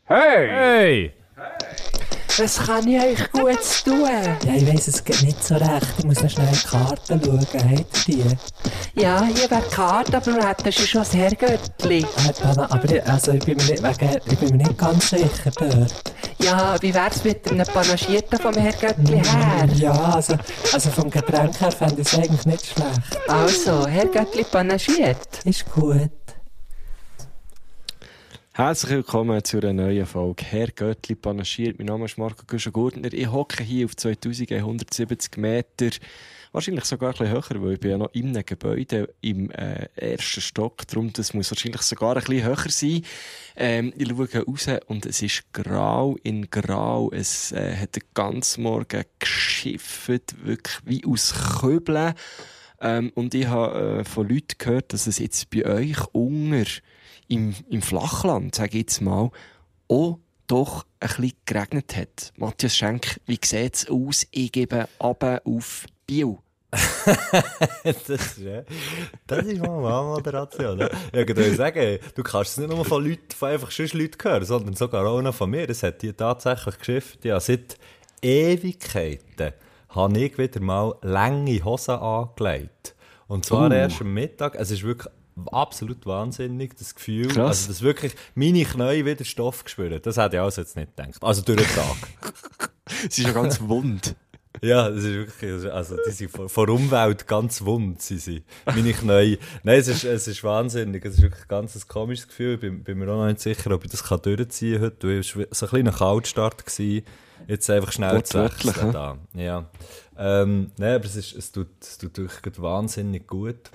Hey! Hey! Was kann ich euch Gutes tun? Ja, ich weiss es geht nicht so recht. Ich muss noch schnell in die Karten schauen. Habt ihr die? Ja, hier wäre die Karte, aber du hättest schon das Herrgöttli. Aber ich bin mir nicht ganz sicher dort. Ja, wie wär's mit einem Panagierten vom Herrgöttli her? Ja, also vom Getränk her fände ich es eigentlich nicht schlecht. Also, Herrgöttli panagiert. Ist gut. Herzlich willkommen zu einer neuen Folge Herr Göttli panaschiert. Mein Name ist Marco Güschen-Gurtner. Ich hocke hier auf 2170 Meter, wahrscheinlich sogar ein bisschen höher, weil ich bin ja noch in einem Gebäude im ersten Stock. Darum das muss wahrscheinlich sogar ein bisschen höher sein. Ich schaue raus und es ist grau in grau. Es hat den ganzen Morgen geschifft, wirklich wie aus Köbeln. Und ich habe von Leuten gehört, dass es jetzt bei euch im Flachland, sage ich jetzt mal, auch doch ein bisschen geregnet hat. Matthias Schenk, wie sieht es aus? Ich gebe runter auf Biel. das ist mal eine Moderation. Ne? Ich würde sagen, du kannst es nicht nur von einfach Leuten hören, sondern sogar auch noch von mir. Das hat die tatsächlich geschifft. Ja, seit Ewigkeiten habe ich wieder mal lange Hosen angelegt. Und zwar erst am Mittag. Es ist wirklich absolut wahnsinnig, das Gefühl. Krass. Also, dass wirklich meine Knie wieder Stoff spüren. Das hätte ich also jetzt nicht gedacht. Also durch den Tag. Es ist ja ganz wund. Ja, das ist wirklich, also die sind von der Umwelt ganz wund, sie. Meine Knie. Nein, es ist wahnsinnig. Es ist wirklich ein ganz komisches Gefühl. Ich bin mir auch noch nicht sicher, ob ich das durchziehen kann heute. Es war so ein kleiner Kaltstart gewesen. Jetzt einfach schnell zu wechseln. Da. Ja. Nein, aber es tut wirklich wahnsinnig gut.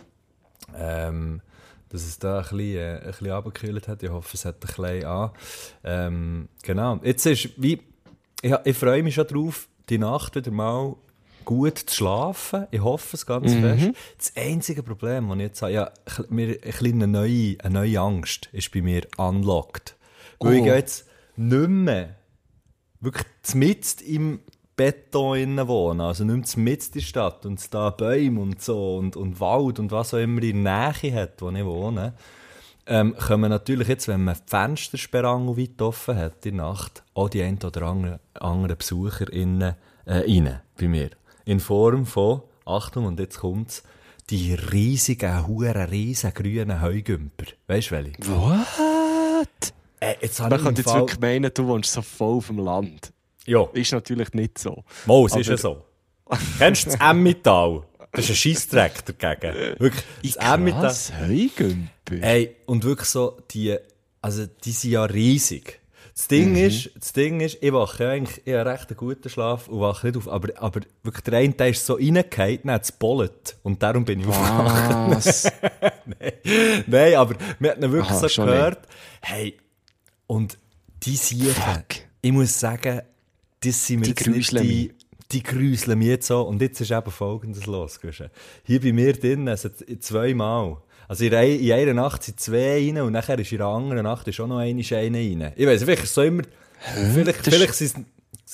Dass es da ein bisschen runtergekühlt hat. Ich hoffe, es hat ein bisschen an. Genau. Jetzt ist ich freue mich schon drauf, die Nacht wieder mal gut zu schlafen. Ich hoffe es ganz fest. Das einzige Problem, das ich jetzt habe, ja, eine neue Angst ist bei mir unlocked. Weil ich jetzt nicht mehr wirklich mitten im Beton innen wohnen, also nicht mehr mitten in der Stadt und es da Bäume und so und Wald und was auch immer in der Nähe hat, wo ich wohne, kommen natürlich jetzt, wenn man die Fenstersperrangen weit offen hat in der Nacht, auch die ein oder anderen BesucherInnen rein bei mir. In Form von, Achtung, und jetzt kommt's, die riesigen grünen Heugümper. Weisst du welche? What? Jetzt Man könnte jetzt wirklich meinen, du wohnst so voll auf dem Land. Ja. Ist natürlich nicht so. Mo, es ist ja so. Kennst du das Emmental? Das ist ein Scheissdreck dagegen. Wirklich, das Emmental. Krass, Heugümper. Ey, und wirklich so, die sind ja riesig. Das Ding ist, ich wache ja eigentlich, ich habe recht einen guten Schlaf und wache nicht auf, aber wirklich der eine Teil ist so reingefallen, dann hat es bollet. Und darum bin ich aufgewacht. Nein, aber wir haben ihn wirklich so gehört. Nicht. Hey, und die Siechen, ich muss sagen, das sind mir die grüseln mich jetzt so. Und jetzt ist eben Folgendes los. Hier bei mir drinnen, also zweimal. Also in einer Nacht sind zwei rein und nachher ist in der anderen Nacht ist auch noch eine rein. Ich weiss, vielleicht ist es so immer... Vielleicht sind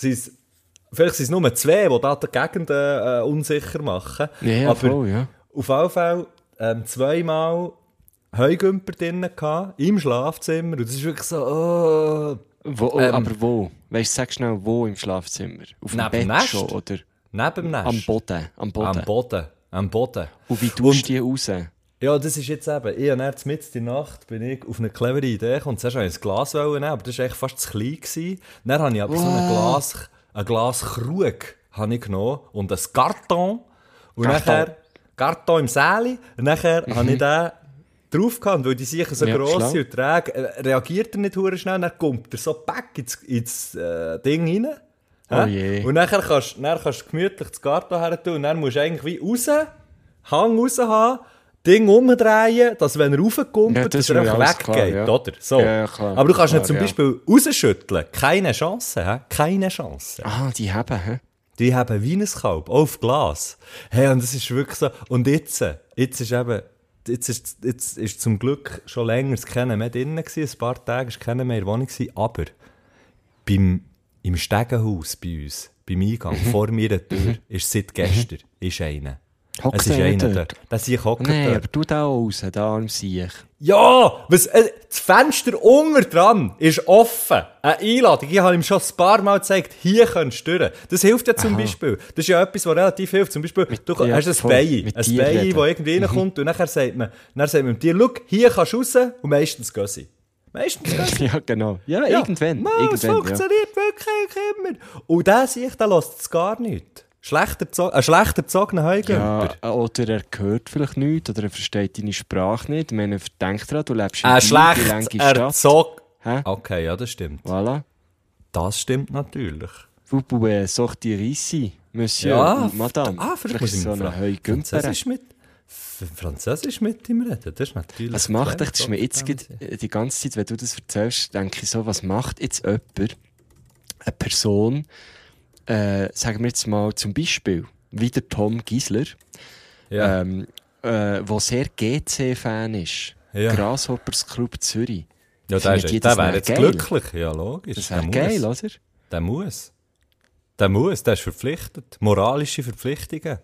es nur zwei, die da die Gegend unsicher machen. Ja, aber voll, ja. Auf jeden Fall zweimal Heugümper drinnen gehabt, im Schlafzimmer. Und das ist wirklich so... aber wo? Weißt du, sag schnell, wo im Schlafzimmer? Auf dem Bett Nest? schon, oder? Neben dem Nest. Am Boden. Und wie tust du die raus? Ja, das ist jetzt eben, ich habe mitten in der Nacht bin ich auf eine clevere Idee gekommen. Zuerst wollte ich ein Glas nehmen, aber das war echt fast zu klein gewesen. Dann habe ich aber so ein Glas Krug habe ich genommen und ein Karton. Und nachher, Karton im Säli. Und nachher habe ich den drauf gehabt, weil die sicher so gross sind und träge, reagiert er nicht hure schnell, dann kommt er so back ins Ding rein. Oh je. Und nachher kannst du gemütlich das Karton her tun und dann musst du eigentlich wie Hang raus haben, Ding umdrehen, dass wenn er raufkommt, ja, dass er einfach weggeht, klar, ja. oder? So. Ja, klar, aber du kannst ihn klar, zum Beispiel rausschütteln. Keine Chance, hä? Keine Chance. Ah, die haben, hä? Die haben wie ein Kalb, auf Glas. Hey, und das ist wirklich so. Und jetzt ist zum Glück schon länger das Kennen mehr drin gewesen, ein paar Tage war das Kennen mehr in der Wohnung gewesen, aber im Stegenhaus bei uns, beim Eingang, vor mir der Tür, ist seit gestern, ist einer. Hockt Es ist der einer dort? dort. Der Sieg hockt Nein, dort. aber du da raus, da am Sieg. Ja, das Fenster unten dran ist offen. Eine Einladung. Ich habe ihm schon ein paar Mal gezeigt, hier könntest du durch. Das hilft ja zum Beispiel. Das ist ja etwas, was relativ hilft. Zum Beispiel, du ja, hast ein voll. Bein. Mit Ein dir Bein, reden. das irgendwie reinkommt und nachher sagt man dir, schau, hier kannst du raus und meistens gehen sie. Meistens gehen sie. Ja, genau. Ja, Ja. irgendwann. Nein, es irgendwann, funktioniert wirklich immer. Und der sich, der lässt es gar nicht. Schlechter gezogener Heugümper. ja. Oder er hört vielleicht nichts, oder er versteht deine Sprache nicht. Ich meine, denkt daran, du lebst in Ein Wien, die schlecht lange Stadt. erzogen. Hä? Okay, ja, das stimmt. Voilà. Das stimmt natürlich. Vous pouvez sortir ici, Monsieur Ja, und Madame. vielleicht muss ich so mit eine Heugümper. Französisch mit ihm reden. Das ist natürlich. Was macht echt, das ist mir jetzt die ganze Zeit, wenn du das erzählst, denke ich so, was macht jetzt jemand, eine Person, sagen wir jetzt mal zum Beispiel, wie der Tom Gisler, Ja. der sehr GC-Fan ist. Ja. Grasshoppers Club Zürich. Ja, Findet ihr, der das wäre jetzt geil? glücklich. Ja, logisch. Das wäre geil, oder? Der muss. Der ist verpflichtet. Moralische Verpflichtungen.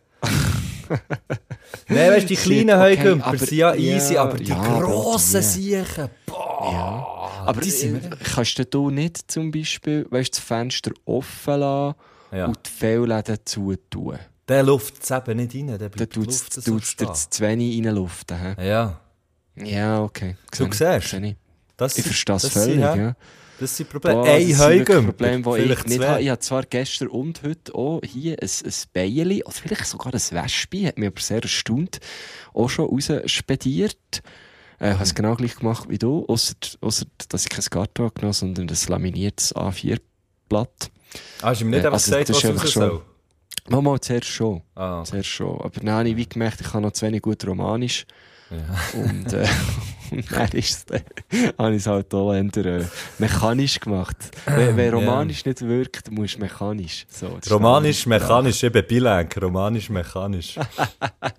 Nein, weißt du, die kleinen Okay, Heugümper aber- sind ja easy, ja, aber die ja, aber grossen die- Siechen, boah. Ja. Aber die sind kannst du nicht zum Beispiel das Fenster offen lassen Ja. und die Fehlläden zutun? Der luft es eben nicht rein, der Dann bleibt die tut Luft es so dir stehen. zu wenig reinluften. Hä? Ja, Ja, okay. Du siehst. Ich das Ich verstehe es das völlig, sind, ja. Das sind Probleme. Boah, Ein das sind wirklich Heugümper, Probleme, die ich vielleicht nicht zwei. habe. Ich habe zwar gestern und heute auch hier ein Beili, oder vielleicht sogar ein Wespi, hat mich aber sehr erstaunt, auch schon rausspediert. Ich habe es genau gleich gemacht wie du, ausser dass ich kein Karton genommen habe, sondern ein laminiertes A4-Blatt. Hast du ihm nicht einfach also gesagt, das was ist raus einfach soll? Mal zuerst schon. Ah, okay. Zuerst schon. Aber dann habe ich wie gemerkt, ich kann noch zu wenig gut Romanisch. Ja. Und, und dann habe ich es halt auch eher mechanisch gemacht. Wenn Romanisch nicht wirkt, musst du mechanisch. So, das ist Romanisch, eine andere mechanisch, eben Bilenk. Romanisch, mechanisch. Sprache.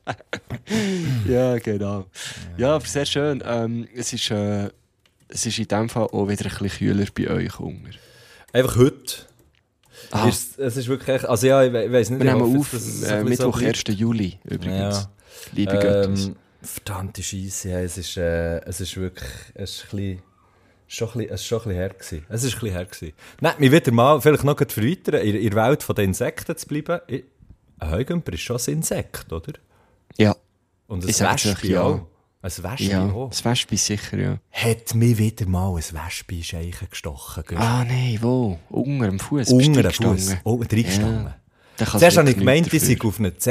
Ja, genau. Ja, aber sehr schön. Es ist in dem Fall auch wieder ein bisschen kühler bei euch Hunger. Einfach heute. Ah, Es ist wirklich echt, also ja, ich weiss nicht. wir ich nehmen hoffe auf, jetzt, dass es ein bisschen so Mittwoch, bleibt. 1. Juli übrigens. Ja. Liebe Göttis. Verdammte Scheisse, ja, es ist wirklich, es ist schon ein bisschen her gewesen. Es ist ein bisschen her gewesen. Nein, mich wieder mal, vielleicht noch verweitern, in der Welt der Insekten zu bleiben. Ein Heugümper ist schon ein Insekt, oder? Ja, Und ein Ich sag Wespe ja. auch. Ein Wespe ja, auch. das Wespe sicher, ja. Hat mich wieder mal ein Wespe in den Scheichen gestochen. Ah, nein, wo? Unter dem Fuß. Unter den Fuß. Oh, reingestanden. Zuerst habe ich gemeint, ich sei auf ein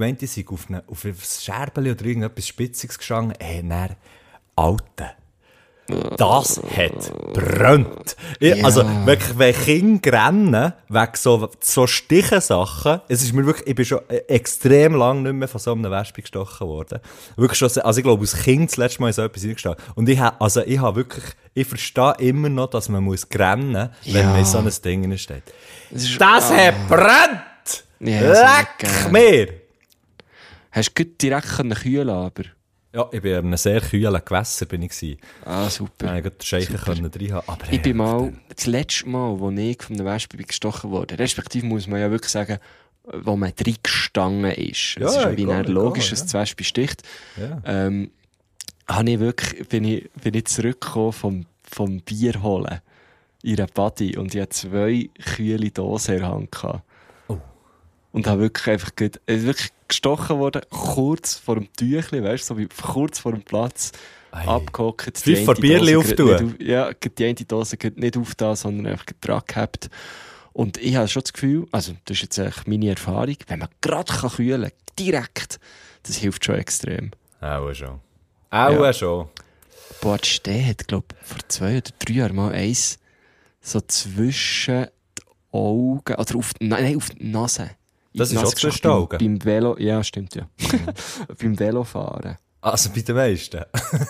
Scherbeli oder irgendetwas Spitziges gestanden. Nein, Alter. Das hat brennt. Ja. Also, wirklich, wenn Kinder rennen, wegen so Stichensachen, es ist mir wirklich, ich bin schon extrem lang nicht mehr von so einem Wespe gestochen worden. Wirklich schon, also ich glaube, als Kind das letzte Mal in so etwas eingestanden. Und ich habe wirklich, ich verstehe immer noch, dass man muss rennen, wenn Ja. man in so ein Ding steht. Das hat brennt! Ja, das ist Leck nicht geil. mir! Hast du gut direkt kühlen aber? Ja, ich bin in einem sehr kühlen Gewässer. Bin ich gewesen. Ah, super. Ich konnte den Scheichen reinhaben. Aber Ich bin mal, das letzte Mal, wo ich von einer Wespe gestochen wurde, respektive muss man ja wirklich sagen, wo man reingestanden ist. Ja, Es ist ja wie egal, logisch, egal, dass das Wespe sticht. Ja. Habe ich wirklich, bin ich zurückgekommen vom Bier holen. In einer Party. Und ich hatte 2 kühle Dosen in der Hand gehabt. Oh. Und habe wirklich einfach wirklich gestochen worden, kurz vor dem Tüchli, weißt du, so wie kurz vor dem Platz. Ei. Abgehockt. Wie vor Bierli auftun? Ja, die eine Dose geht nicht aufgetan, sondern einfach dran gehabt. Und ich habe schon das Gefühl, also das ist jetzt eigentlich meine Erfahrung, wenn man gerade kühlen kann, direkt, das hilft schon extrem. Auch schon. Auch schon. Boah, die Steh hat, glaube ich, vor 2 oder 3 Jahren mal eins so zwischen die Augen, oder auf die Nase. In Das die ist Nase auch zwischen geschossen. die Augen? Beim Velo, ja, stimmt, ja. Beim Velofahren. Also bei den meisten.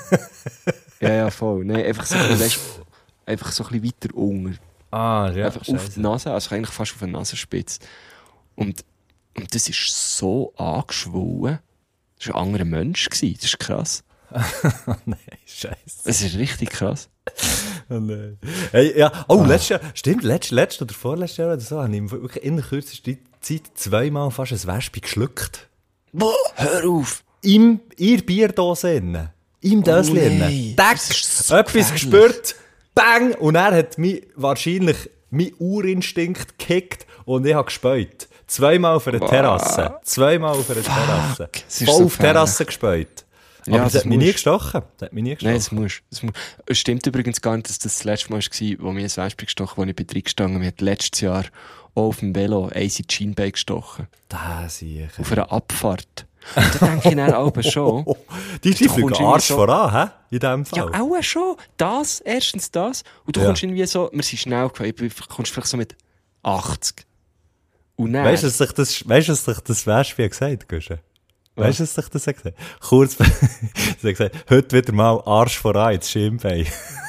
Ja, voll. Nein, einfach so ein bisschen, weißt, einfach so ein bisschen weiter unten. Ah, ja. Einfach auf die Nase, also eigentlich fast auf der Nasenspitze. Und das ist so angeschwollen. Das war ein anderer Mensch. Das ist krass. Nein, scheiße. Das ist richtig krass. Oh nein. Hey, ja. Oh, letztes Jahr, stimmt, letztes oder vorletztes Jahr oder so, habe ich wirklich in der kürzesten Zeit 2-mal fast ein Wespe geschluckt. Hör auf! In ihr Bierdose innen. Im Dösli innen. nein, Tack, das ist so etwas gefährlich. gespürt, bang, und er hat mich wahrscheinlich mein Urinstinkt gekickt und ich habe gespäut. Zweimal auf einer Terrasse. Zweimal auf einer Terrasse. es ist Voll so auf Terrasse gespäut. Ja, Aber das das hat mich nie musst. gestochen. Das hat mich nie Nein, gestochen. das muss. Es stimmt übrigens gar nicht, dass das letzte Mal war, wo mir ein Wespe gestochen hat, wo ich bei 3 gestanden. Mir hat letztes Jahr auch auf dem Velo eins in die Schienbein gestochen. Das sehe ich. Auf einer Abfahrt. Und da denke ich dann auch schon. Die Du fliegen kommst Arsch irgendwie so- voran, hä? In diesem Fall. Ja, auch schon. Erstens das. Und du Ja. kommst irgendwie so, wir sind schnell gefahren, du kommst vielleicht so mit 80. Und dann, Weißt du, was sich das Wespe gesagt hat, Guschen? Weißt du, was sich das gesagt hat? Kurz, sie hat gesagt, heute wieder mal Arsch voran ins Schienbein.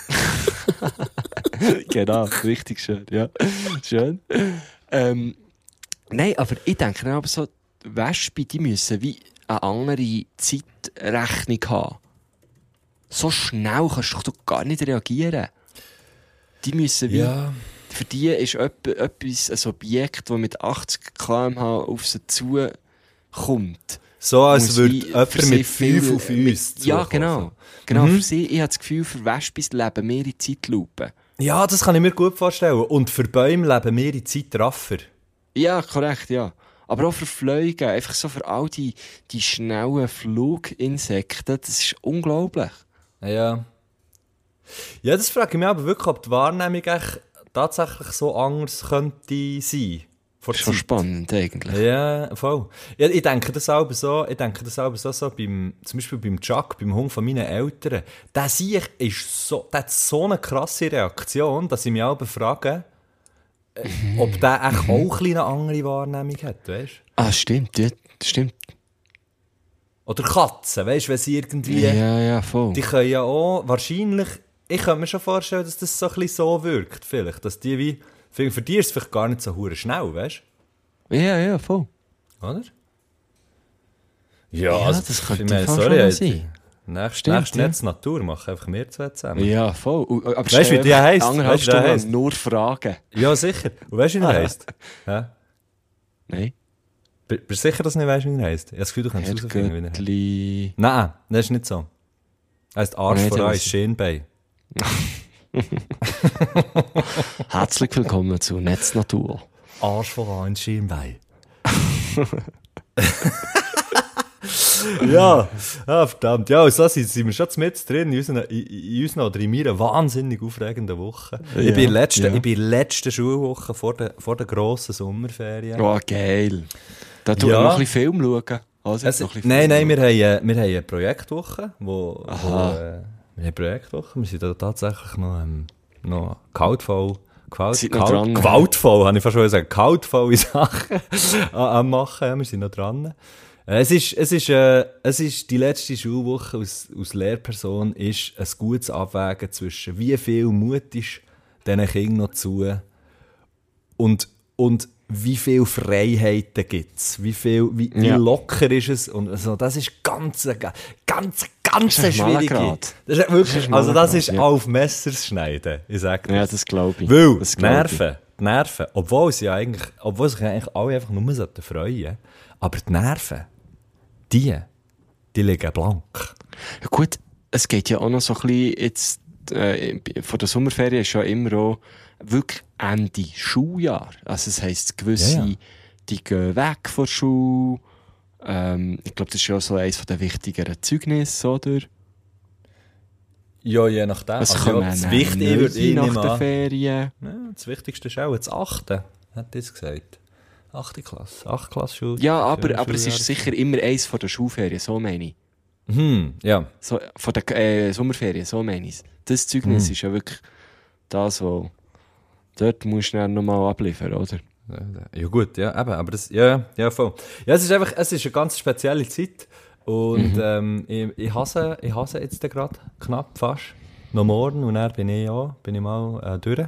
genau, richtig schön, ja. Schön. Nein, aber ich denke dann aber so, Wespen, die müssen wie eine andere Zeitrechnung haben. So schnell kannst du doch gar nicht reagieren. Die müssen wie... Für die ist etwas, ein Objekt, das mit 80 km/h auf sie zukommt. So, als Muss würde wie jemand für sie mit 5 auf viel- uns Ja, zukommen. genau. Für sie, ich habe das Gefühl, für Wespen leben mehr in Zeitlupe. Ja, das kann ich mir gut vorstellen. Und für Bäume leben wir in Zeit raffer. Ja, korrekt, ja. Aber auch für Fliegen, einfach so für all die schnellen Fluginsekten, das ist unglaublich. Ja. Ja, das frage ich mich aber wirklich, ob die Wahrnehmung echt tatsächlich so anders könnte sein. Vor Das ist schon Zeit. spannend eigentlich. Ja, voll. Ja, ich denke das auch so, beim, zum Beispiel beim Chuck, beim Hund von meinen Eltern. Der hat so eine krasse Reaktion, dass ich mich auch frage, ob der echt auch eine andere Wahrnehmung hat, weißt du? Ah, stimmt, ja, stimmt. Oder Katzen, weißt du, wenn sie irgendwie... Ja, voll. Die können ja auch, wahrscheinlich, ich kann mir schon vorstellen, dass das so ein bisschen so wirkt, vielleicht, dass die wie, für die ist es vielleicht gar nicht so hure schnell, weißt Ja, voll. du? Oder? Ja, das könnte ich meine, fast sorry, schon ey, sein. Nächstes Stimmt, ja. Netz Natur machen einfach wir zwei zusammen. Ja, voll. Aber Weißt du, wie die heisst? Anderthalb Weißt du, wie die Stunden heisst? lang nur Fragen. Ja, sicher. Und weißt du, wie er heisst? Ja? Nein. Bist du sicher, dass du nicht weißt, wie er heisst? Ich habe das Gefühl, du kannst herausfinden, wie er heisst. Erdgöttli. Nein, das ist nicht so. Er heisst Arsch Nein, voran das- ins Schienbein. Herzlich willkommen zu Netznatur. Arsch voran ins Schienbein. ja, verdammt. Ja, und so sind wir schon mit drin in unseren oder in meiner wahnsinnig aufregenden Woche. Ich bin in der letzten Schulwoche vor der grossen Sommerferien. Oh, geil. Da tun wir Ja. noch ein bisschen Film schauen. Also, noch ein bisschen Nein, Film wir haben eine Projektwoche, wir sind da tatsächlich noch gewaltvoll, Seid noch dran? gewaltvoll, habe ich fast schon gesagt, gewaltvolle Sachen am machen, ja, wir sind noch dran. Es ist die letzte Schulwoche als Lehrperson ist ein gutes Abwägen zwischen wie viel Mut ist diesen Kindern noch zu und wie viele Freiheiten gibt es, wie Ja. locker ist es und also, das ist ganz ist ein schwierige. schmaler Grad. Das ist wirklich, also das ist ja. auf Messers schneiden, ich sag dir. Ja, das glaube ich. Weil Das die glaub ich. Nerven, obwohl sich eigentlich alle einfach nur freuen sollten, aber die Nerven, die liegen blank. Ja, gut, es geht ja auch noch so ein bisschen jetzt, von der Sommerferien ist ja immer auch wirklich Ende Schuljahr. Also, das heisst, gewisse, Ja. die gehen weg von der Schule. Ich glaube, das ist ja auch so eines der wichtigeren Zeugnisse, oder? Ja, je nachdem. Es Also, kommen ja, das dann Wichtige würde ich neue nicht nach den an. Ferien. Ja, das Wichtigste ist auch das 8. Hat das gesagt. 8. Klasse. 8. Klasse Schule. Ja, aber es ist sicher immer eins von der Schulferien, so meine ich. Ja. So, von der Sommerferien, so meine ich es. Das Zeugnis ist ja wirklich das, wo dort musst du dann nochmal abliefern, oder? Ja gut, ja, eben, aber das, ja, voll. Ja, es ist eine ganz spezielle Zeit und ich hasse jetzt gerade knapp fast. Noch morgen und dann bin ich mal durch.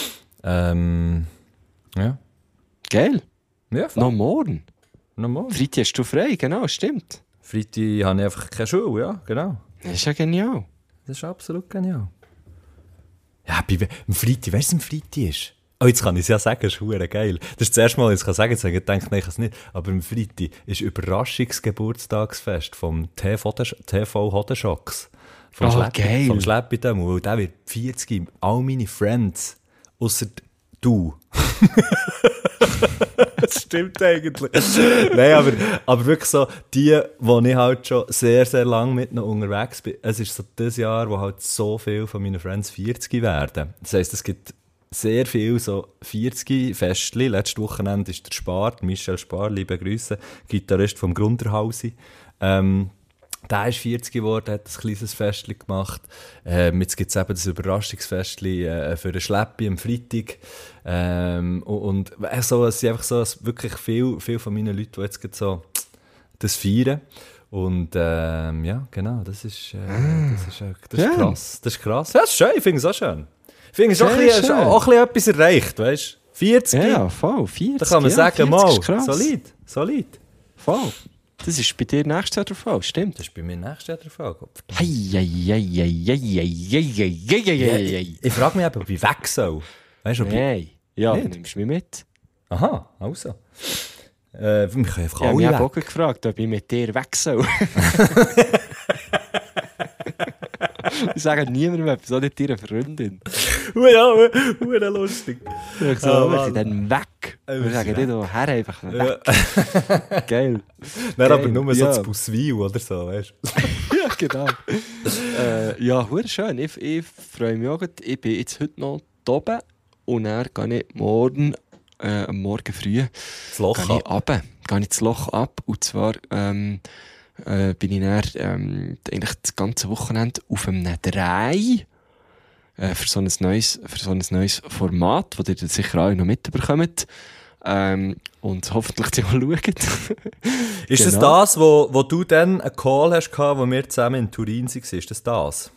Ja. Geil. Ja, voll. Noch morgen. Noch morgen. Freitag hast du frei, genau, stimmt. Freitag habe ich einfach keine Schule, ja, genau. Das ist ja genial. Das ist absolut genial. Ja, am Freitag, weißt du, was am Freitag ist? Oh, jetzt kann ich es ja sagen, das ist verdammt geil. Das ist das erste Mal, dass ich es sagen kann. Ich denke, nein, ich kann es nicht. Aber am Freitag ist Überraschungsgeburtstagsfest vom TV Hodenschocks. Geil. Vom Schleppi Demo. Und der wird 40. All meine Friends, ausser du. Das stimmt eigentlich. Nein, aber wirklich so, die ich halt schon sehr, sehr lange mit noch unterwegs bin. Es ist so das Jahr, wo halt so viele von meinen Friends 40 werden. Das heisst, es gibt sehr viel so 40-Festchen. Letztes Wochenende ist der Michel Spar, liebe Grüße, Gitarrist vom Grunderhausi. Der ist 40 geworden, hat ein kleines Festchen gemacht. Jetzt gibt es eben das Überraschungsfestchen für den Schleppi am Freitag. Und so, es sind einfach so wirklich viel von meinen Leuten, die jetzt so das feiern. Und ja, genau, das ist krass. Das ist krass. Ja, das ist schön, ich finde es auch schön. Ich finde es auch ein bisschen etwas erreicht, weißt du? 40. Ja, voll, 40. Da kann man sagen, mal, solid. Voll. Das ist bei dir nächstes Jahr der Fall, stimmt? Das ist bei mir nächstes Jahr der Fall. Ich frage mich eben, ob ich weg soll. Weißt du, Nein. Ja, dann nimmst du mich mit. Aha, also. Wir können einfach alle Ich weg. habe auch gefragt, ob ich mit dir weg soll. Ich sage niemandem etwas, auch nicht deiner Freundin. Ja, lustig. Ich sage, wir sind dann weg. Wir sagen nicht her, einfach weg. Ja. Geil. Nein, aber nur so das Buswil oder so, weißt du? Ja, genau. Ja, schön. Ich freue mich auch. Ich bin jetzt heute noch oben und dann gehe ich morgen früh das Loch gehe ich das Loch ab. Und zwar bin ich dann eigentlich das ganze Wochenende auf einem Dreh für so ein neues Format, das ihr sicher alle noch mitbekommt. Und hoffentlich auch schaut. Ist das das, wo du dann einen Call hast, wo wir zusammen in Turin waren? Ist das?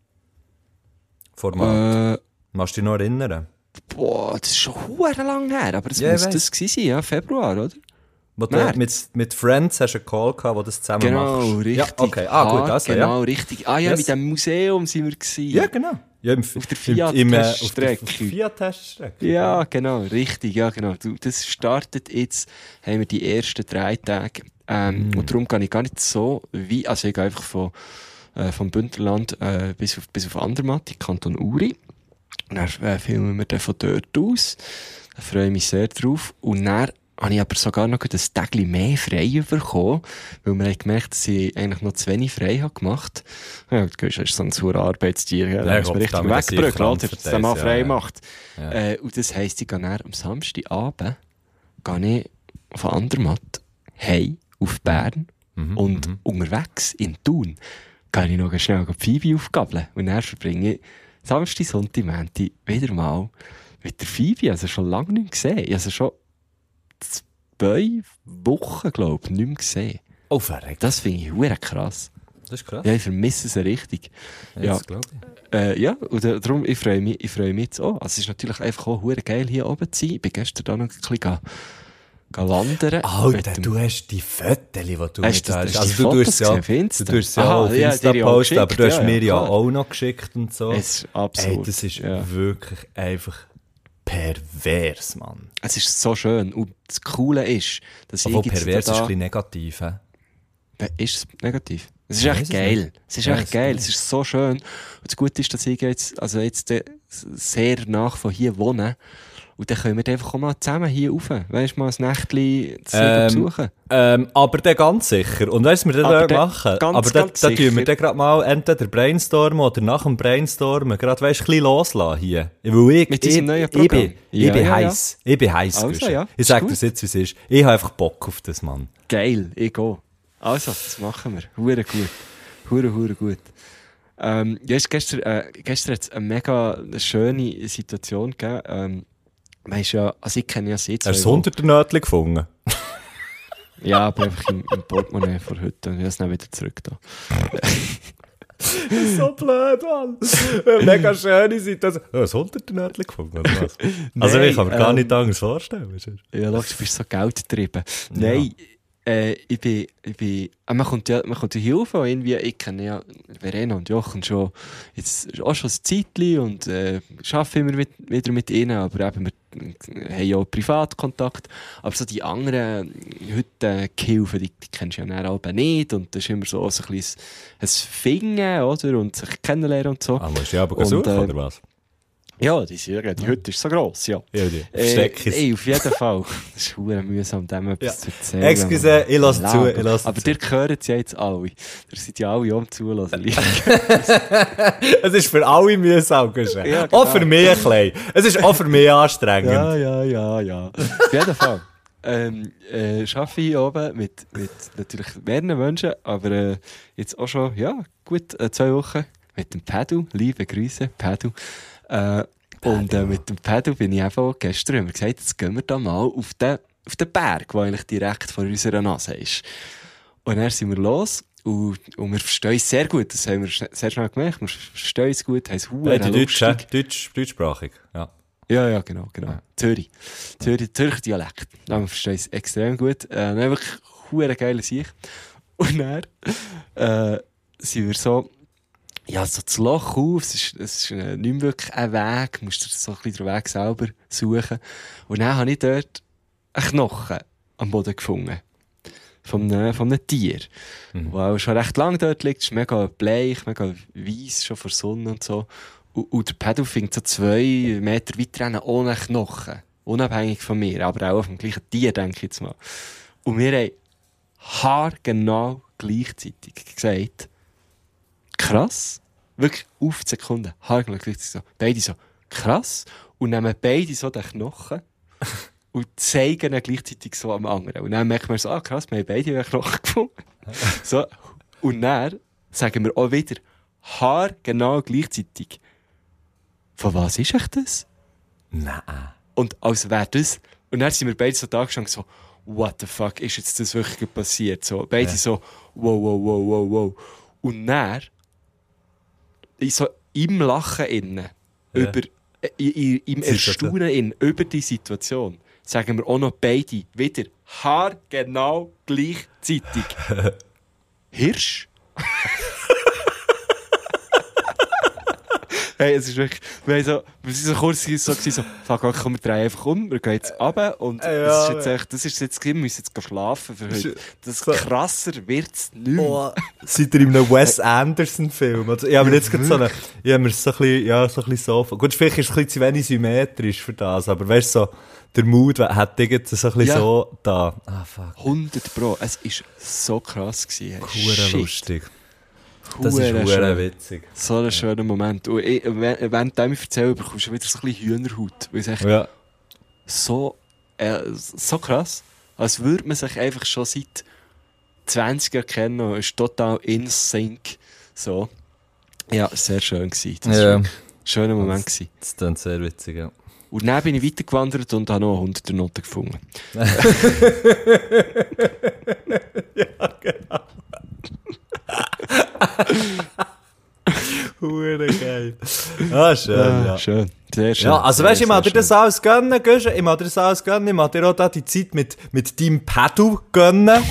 Format? Machst du dich noch erinnern? Boah, das ist schon verdammt lang her, aber das muss das gewesen sein, ja, Februar, oder? Wo du mit Friends hast einen Call gehabt, wo du das zusammen machst. Genau, richtig. Ja, okay. Gut, also, genau, richtig. Ah ja, yes. Mit dem Museum sind wir gewesen. Ja, genau. Ja, auf der Fiat-Teststrecke. Auf der Fiat-Teststrecke. Ja, genau, richtig, ja, genau. Das startet jetzt, haben wir die ersten 3 Tage. Und darum gehe ich gar nicht so wie, also ich gehe einfach vom Bündnerland bis auf Andermatt, in Kanton Uri. Und dann filmen wir dann von dort aus. Da freue ich mich sehr drauf. Und dann habe ich aber sogar noch ein Tagli mehr frei bekommen, weil wir haben gemerkt, dass ich eigentlich noch zu wenig frei habe gemacht. Ja, du hast so ein sauer Arbeitstier, ja, da muss man richtig wegbrücken, oder? Dass der mal frei macht. Ja. Und das heisst, ich gehe dann am Samstagabend von Andermatt heim auf Bern und unterwegs in Thun gehe ich noch schnell die Phoebe aufgabeln. Und dann verbringe ich Samstag, Sonntag, Montag wieder mal mit der Phoebe. Also schon lange nicht mehr gesehen. Also schon 2 Wochen, glaube ich, nicht mehr gesehen. Oh, verreckt. Das finde ich verdammt krass. Das ist krass. Ja, ich vermisse sie richtig. Ja, das glaube ich. Ja, und darum, ich freue mich jetzt auch. Also es ist natürlich einfach auch verdammt geil, hier oben zu sein. Ich bin gestern da noch ein bisschen wandern. Alter, du hast die Fotos, die du hast. Also du tust es ja auf Insta posten, aber du hast mir ja auch noch geschickt und so. Es ist absurd. Ey, das ist wirklich einfach pervers, Mann. Es ist so schön. Und das Coole ist, dass aber pervers ist ein bisschen negativ, hä? Ist es negativ? Es ist echt geil. Es ist echt geil. Es ist so schön. Und das Gute ist, dass ich jetzt sehr nach von hier wohne. Und dann können wir einfach auch mal zusammen hier rauf. Weißt du, mal ein Nächtchen besuchen. Aber dann ganz sicher. Und weißt du, was wir dann machen? Aber da tun wir dann gerade mal entweder brainstormen oder nach dem Brainstormen gerade, weißt du, ein bisschen loslassen hier. Weil mit diesem neuen Programm. Ich bin heiß. Ich bin heiß. Also, ja, ich sage dir jetzt, wie es ist. Ich habe einfach Bock auf das, Mann. Geil, ich gehe. Also, das machen wir. Hure gut. Hure gut. Gestern hat es eine mega schöne Situation gegeben. Weißt ja, also ich kenne ja sie zwei. Hast du das 100er-Nötchen gefunden? Ja, aber einfach im Portemonnaie von heute. Und ich habe es dann wieder zurück da. Das ist so blöd, Mann. Mega schöne Situation. Hast du das 100er-Nötchen gefunden, oder was? Also ich kann mir gar nicht anders vorstellen. Ja, du bist so geldgetrieben. Nein, man kommt ja hier rauf, irgendwie, ich kenne ja Verena und Jochen schon ein Zeitchen und arbeite immer wieder mit ihnen, aber eben, wir haben ja auch Privatkontakt. Aber so die anderen, heute Gehilfen, die kennst du ja dann alle nicht und das ist immer so ein bisschen ein Fingen, oder? Und sich kennenlernen und so. Ah, musst du ja aber suchen, oder was? Ja, die heute ist so gross, ja. Ja, die Versteckis. Auf jeden Fall. Das ist verdammt mühsam, dem etwas zu erzählen. Excuse, ich lasse zu. Aber ihr hört ja jetzt alle. Ihr seid ja alle am Zulassen. Es ist für alle mühsam, ja, auch für mich ein bisschen. Es ist auch für mich anstrengend. Ja. Auf jeden Fall. Arbeite ich oben mit natürlich mehreren Menschen, aber jetzt auch schon, gut 2 Wochen mit dem Pedal. Liebe Grüße, Pedal. Und mit dem Pedal bin ich einfach gestern, haben wir gesagt, jetzt gehen wir da mal auf den Berg, der eigentlich direkt vor unserer Nase ist. Und dann sind wir los und wir verstehen es sehr gut, das haben wir sehr schnell gemerkt, wir verstehen es gut, haben es verdammt lustig. Deutschsprachig, ja. Ja, genau. Ja. Zürcher Dialekt. Ja, wir verstehen es extrem gut. Wirklich verdammt geile Sicht. Und dann sind wir so das Loch auf, es ist nicht mehr wirklich ein Weg, du musst so ein bisschen den Weg selber suchen. Und dann habe ich dort einen Knochen am Boden gefunden. Von einem Tier. Der auch schon recht lang dort liegt, ist mega bleich, mega weiss, schon vor der Sonne und so. Und der Pedal findet so 2 Meter weiter ohne Knochen. Unabhängig von mir, aber auch vom gleichen Tier, denke ich jetzt mal. Und wir haben haargenau gleichzeitig gesagt, krass, wirklich auf die Sekunde, haargenau gleichzeitig so. Beide so, krass, und nehmen beide so den Knochen und zeigen ihn gleichzeitig so am anderen. Und dann merkt man so, krass, wir haben beide einen Knochen gefunden. So, und dann sagen wir auch wieder, haargenau gleichzeitig, von was ist echt das? Nein. Und als wäre das, und dann sind wir beide so da gestanden, so, what the fuck, ist jetzt das wirklich passiert? So, beide so, wow. Und dann, so im Lachen innen, im Erstaunen über die Situation, sagen wir auch noch beide wieder haargenau gleichzeitig. Hirsch? Hey, es ist wirklich, wir sind so kurz so, fuck, komm, wir drehen einfach um, wir gehen jetzt runter und das ist jetzt, wir müssen jetzt schlafen für heute. Krasser wird's nicht mehr. Oh, seid ihr in einem Wes Anderson-Film? Also, ich habe mir jetzt gerade so ein bisschen so, gut, vielleicht ist es ein bisschen zu wenig symmetrisch für das, aber weißt du, so, der Mut hat irgendwie so ein bisschen so da. Ah, fuck. 100%, es war so krass gewesen. Hure lustig. Das ist hure witzig. So ein schöner Moment. Und während ich erzähle, bekommst du wieder so ein bisschen Hühnerhaut. Weil es echt so krass. Als würde man sich einfach schon seit 20 Jahren kennen und ist total in sync. So. Ja, sehr schön gewesen. Das war ein schöner Moment gewesen. Das ist dann sehr witzig, ja. Und dann bin ich weitergewandert und habe noch 100 Noten gefunden. Ja, genau. Hure geil. Ah, schön, ja. Schön. Sehr schön. Ja, also weißt du, ich mag dir das alles gönnen, Guschen. Ich mag dir das alles gönnen. Ich mag dir auch da die Zeit mit deinem Pedal gönnen.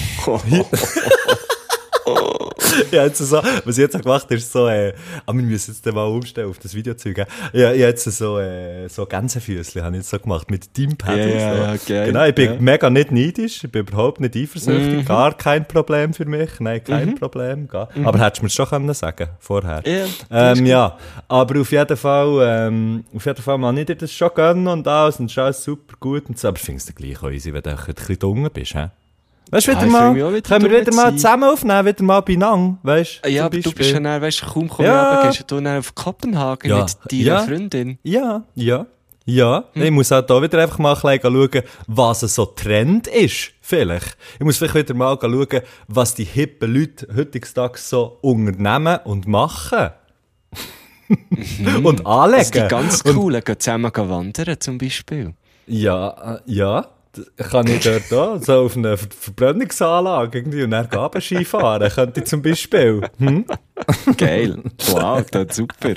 Ja, jetzt so, was ich jetzt auch gemacht habe, ist so, wir müssen jetzt mal umstellen auf das Videozeug. Ja, jetzt so Gänsefüßchen habe ich jetzt so gemacht, mit deinem Pedal. Ja, geil. Genau, ich bin mega nicht neidisch, ich bin überhaupt nicht eifersüchtig, gar kein Problem für mich, nein, kein Problem. Aber hättest du mir das schon können sagen vorher. Ja, aber auf jeden Fall mag ich dir das schon gönnen und alles und schon super gut und so, aber findest du gleich auch easy, wenn du ein bisschen dunkel bist, hä? Weißt du, können wir wieder mal zusammen aufnehmen, wieder mal beieinander, weißt du? Ja, aber du bist ja dann, weißt du, kaum runter, gehst du dann auf Kopenhagen mit deiner Freundin. Ja. Ich muss auch da wieder einfach mal ein bisschen schauen, was so Trend ist, vielleicht. Ich muss vielleicht wieder mal schauen, was die hippen Leute heutzutage so unternehmen und machen. Und anlegen. Also die ganz coolen gehen zusammen wandern, zum Beispiel. Ja. Kann ich dort auch, so auf einer Verbrennungsanlage irgendwie und dann Ski fahren, könnte ich zum Beispiel. Geil. Wow, das ist super.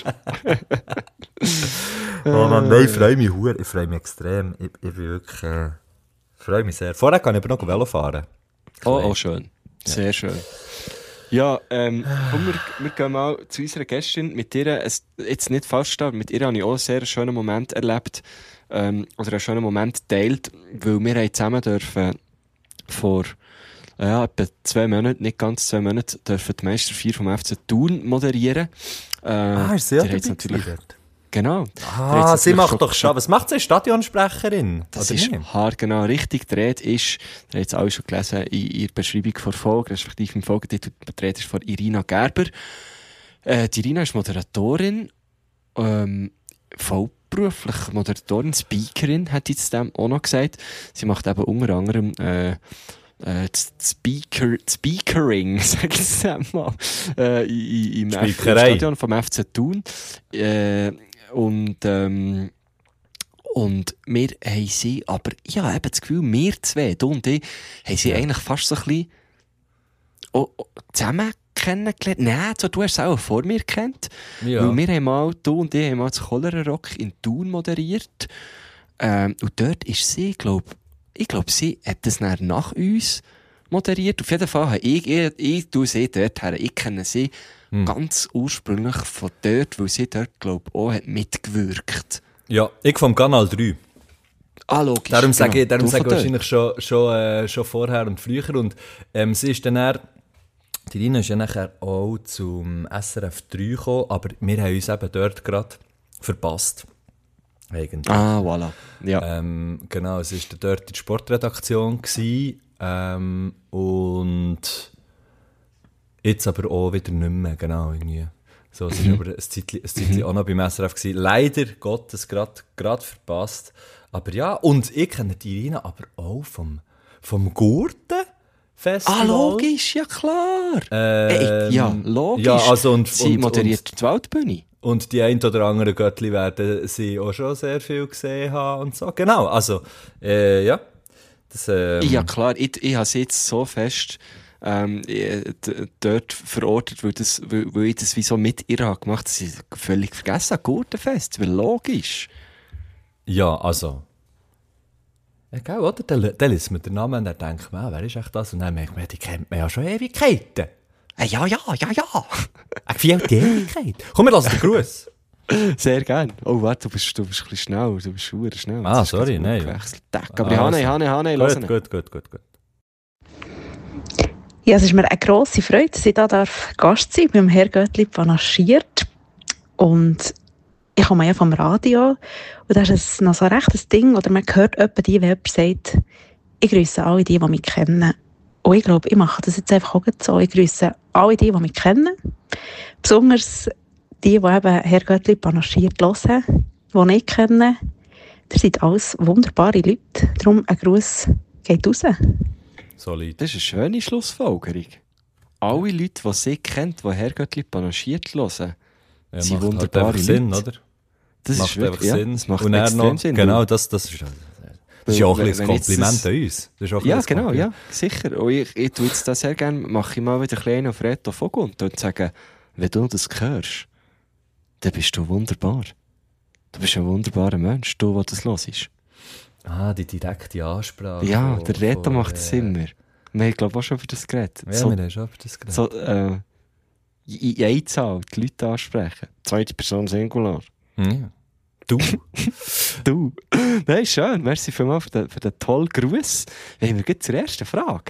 Oh Mann, nein, ich freue mich hure, ich freue mich extrem. Ich bin wirklich, freue mich sehr. Vorher kann ich aber noch Velo fahren. Oh, schön. Sehr schön. Ja, komm, wir gehen mal zu unserer Gästin. Mit ihr, jetzt nicht falsch da, mit ihr habe ich auch einen sehr schönen Moment erlebt. Oder einen schönen Moment geteilt, weil wir haben zusammen dürfen vor etwa 2 Monaten, nicht ganz 2 Monate, dürfen die Meister 4 vom FC Thun moderieren. Ist sie ja natürlich. Genau. Sie macht doch schon. Was macht sie? Stadionsprecherin? Das ist haargenau richtig. Die Rede ist, ihr habt es alle schon gelesen, in ihrer Beschreibung vor Folge, respektive im Folgetitel, die Rede ist von Irina Gerber. Die Irina ist Moderatorin, vollberuflich Moderatorin, Speakerin, hat jetzt dem auch noch gesagt. Sie macht eben unter anderem Speakering, sag ich es einmal, im Stadion vom FC Thun. Und wir haben sie, aber ich habe eben das Gefühl, wir zwei, du und ich, haben sie eigentlich fast so ein bisschen zusammen kennengelernt. Nein, so, du hast es auch vor mir gekannt. Ja. Weil wir haben mal, du und ich haben mal das Cholera Rock in Thun moderiert. Und dort ist sie, ich glaube, sie hat das nach uns moderiert. Auf jeden Fall habe ich tue sie dort her. Ich kenne sie ganz ursprünglich von dort, weil sie dort, glaube ich, auch hat mitgewirkt. Ja, ich vom Kanal 3. Logisch. Darum sage ich wahrscheinlich schon vorher und früher. Und sie ist dann die Rina ist ja nachher auch zum SRF 3 gekommen, aber wir haben uns eben dort gerade verpasst. Eigentlich. Voilà. Ja. Genau, es war dort in der Sportredaktion und jetzt aber auch wieder nicht mehr, genau, irgendwie. So, es war aber ein Zeitchen auch noch beim SRF gewesen. Leider Gottes gerade verpasst. Aber ja, und ich kenne die Irina aber auch vom Gurten-Festival. Logisch, ja klar. Ja, logisch. Ja, also sie moderiert die Waldbühne. Und die ein oder anderen Göttli werden sie auch schon sehr viel gesehen haben und so. Genau, also, ja. Das, ja klar, ich habe sie jetzt so fest dort verortet, weil ich das wie so mit ihr habe gemacht, dass ich völlig vergessen habe. Gurtenfestival, logisch. Ja, also. Ja, gell, oder? Dann liest man den Namen und dann denkt man, wer ist echt das? Und dann merkt man, die kennt man ja schon Ewigkeiten. Ja. Gefällt die Ewigkeit. Komm, wir lassen den Gruß. Sehr gerne. Oh, warte, du bist ein bisschen schnell. Du bist super schnell. Sorry, nein. Aber ich habe Gut. Ja, es ist mir eine grosse Freude, dass ich hier Gast sein darf beim Herr Göttli panaschiert. Und ich komme ja vom Radio. Und da ist es noch so recht ein Ding, oder man hört etwa die, wenn jemand sagt, ich grüße alle die mich kennen. Und ich glaube, ich mache das jetzt einfach auch so. Ich grüße alle die mich kennen. Besonders die eben Herr Göttli panaschiert hören, die ich kenne. Das sind alles wunderbare Leute. Darum ein Gruß geht raus. Solid. Das ist eine schöne Schlussfolgerung. Alle Leute, die sie kennt, die Herr Göttli panaschiert hören, sind wunderbare halt Leute. Sinn, oder? Das macht ist wirklich, Sinn. Das macht und extrem Sinn. Genau, das ist ja auch ein Kompliment an uns. Das ist auch ja, genau, ja, sicher. Und ich tue jetzt das sehr gerne, mache ich mal wieder klein auf Reto Vogel und sage, wenn du das hörst, dann bist du wunderbar. Du bist ein wunderbarer Mensch, du, der das hörst. Die direkte Ansprache. Ja, der Reto macht es immer. Wir haben, glaube ich, auch schon über das geredet. Ja, wir haben schon über das geredet. So, in Einzahl die Leute ansprechen. Zweite Person Singular. Ja. Du. Du. Nein, schön. Merci vielmals für den tollen Gruß. Wir gehen zur ersten Frage.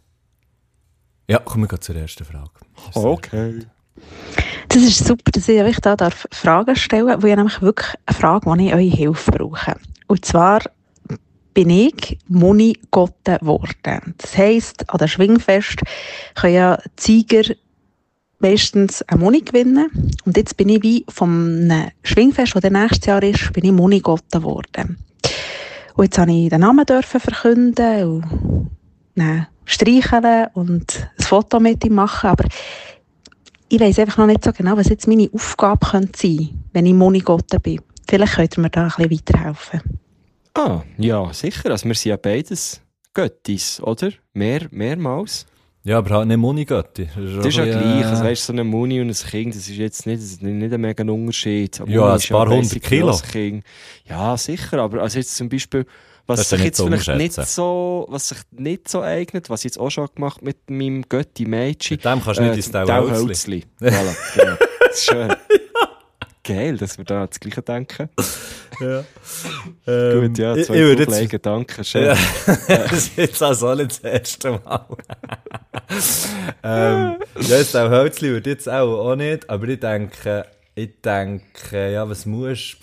Ja, kommen wir zur ersten Frage. Okay. Das ist super, dass ich euch da Fragen stellen darf, weil ich nämlich wirklich eine Frage, wo ich eure Hilfe brauche. Und zwar bin ich Monigotte geworden. Das heisst, an der Schwingfest können ja Zeiger meistens eine Moni gewinnen. Und jetzt bin ich wie vom Schwingfest, das nächstes Jahr ist, bin ich Monigotte geworden. Und jetzt durfte ich den Namen verkünden und streicheln und ein Foto mit ihm machen. Aber ich weiss einfach noch nicht so genau, was jetzt meine Aufgabe könnte sein, wenn ich Monigotte bin. Vielleicht könnt ihr mir da ein bisschen weiterhelfen. Ja, sicher. Also wir sind ja beides Göttis, oder? Mehrmals. Ja, aber halt nicht Monigötti. Das ist ja gleich. Also, weißt, so eine Muni und ein Kind, das ist jetzt nicht ein mega Unterschied. Ja, ein paar 100 Kilo. Ja, sicher, aber also jetzt zum Beispiel, was Das ist sich ja jetzt nicht vielleicht zu was sich nicht so eignet, was ich jetzt auch schon gemacht mit meinem Götti-Mädchen. Mit dem kannst du nicht ins Tauhölzli. Voilà, genau. Das ist schön. Geil, dass wir da das Gleiche denken. Ja. Gut, ja, ich zwei würde Kollegen, danke, schön. Ja. Das ist jetzt also auch nicht das erste Mal. Ja, das Tauhölzli würde jetzt auch nicht, aber ich denke, ja, was musst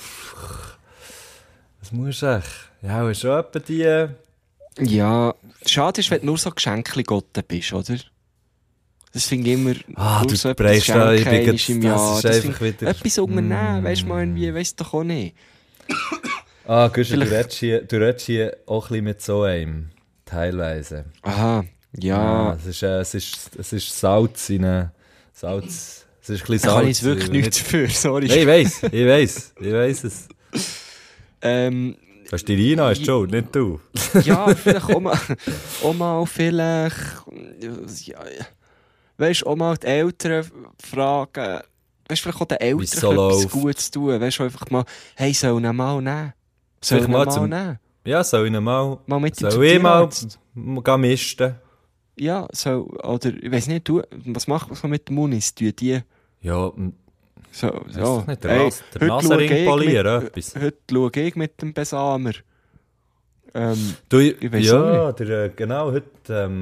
du echt? Ja, ist schon etwa die... Ja, schade ist, wenn du nur so Geschenkli-Gotte bist, oder? Das finde ich immer... nur du so etwas brächst da, ich bin Geschenke jetzt, im Jahr. das Das ist einfach finde ich- wieder... Etwas unternehmen, weisst du mal irgendwie, weisst doch auch nicht. Guschen, du redest hier auch ein bisschen mit so einem, teilweise. Aha, ja. Es ist Salz in eine... Salz... Es ist ein bisschen Da Salz. kann ich jetzt wirklich nichts dafür, sorry. Nein, ich weiss es. Das ist die Rina, ist schon, nicht du. Ja, vielleicht auch mal vielleicht... Ja, weisst du, auch mal die Eltern fragen... Weisst du, vielleicht auch den Eltern Wie's so etwas läuft. Gutes tun. Weisst du, einfach mal... Hey, soll ihn mal nehmen? Vielleicht mal mal zum- nehmen? Ja, soll ich mal mit ihm soll zum ich mal Tierarzt? gehen misten? Ja, so, oder, ich weiss nicht, du, was macht man mit den Munis? Tun die, Ja, so, weiss ja. doch nicht, der Hey, Nas- der heute Nasenring schaue ich polieren, mit- etwas. Heute schaue ich mit dem Besamer. Du, Ich weiss ja, genau, heute,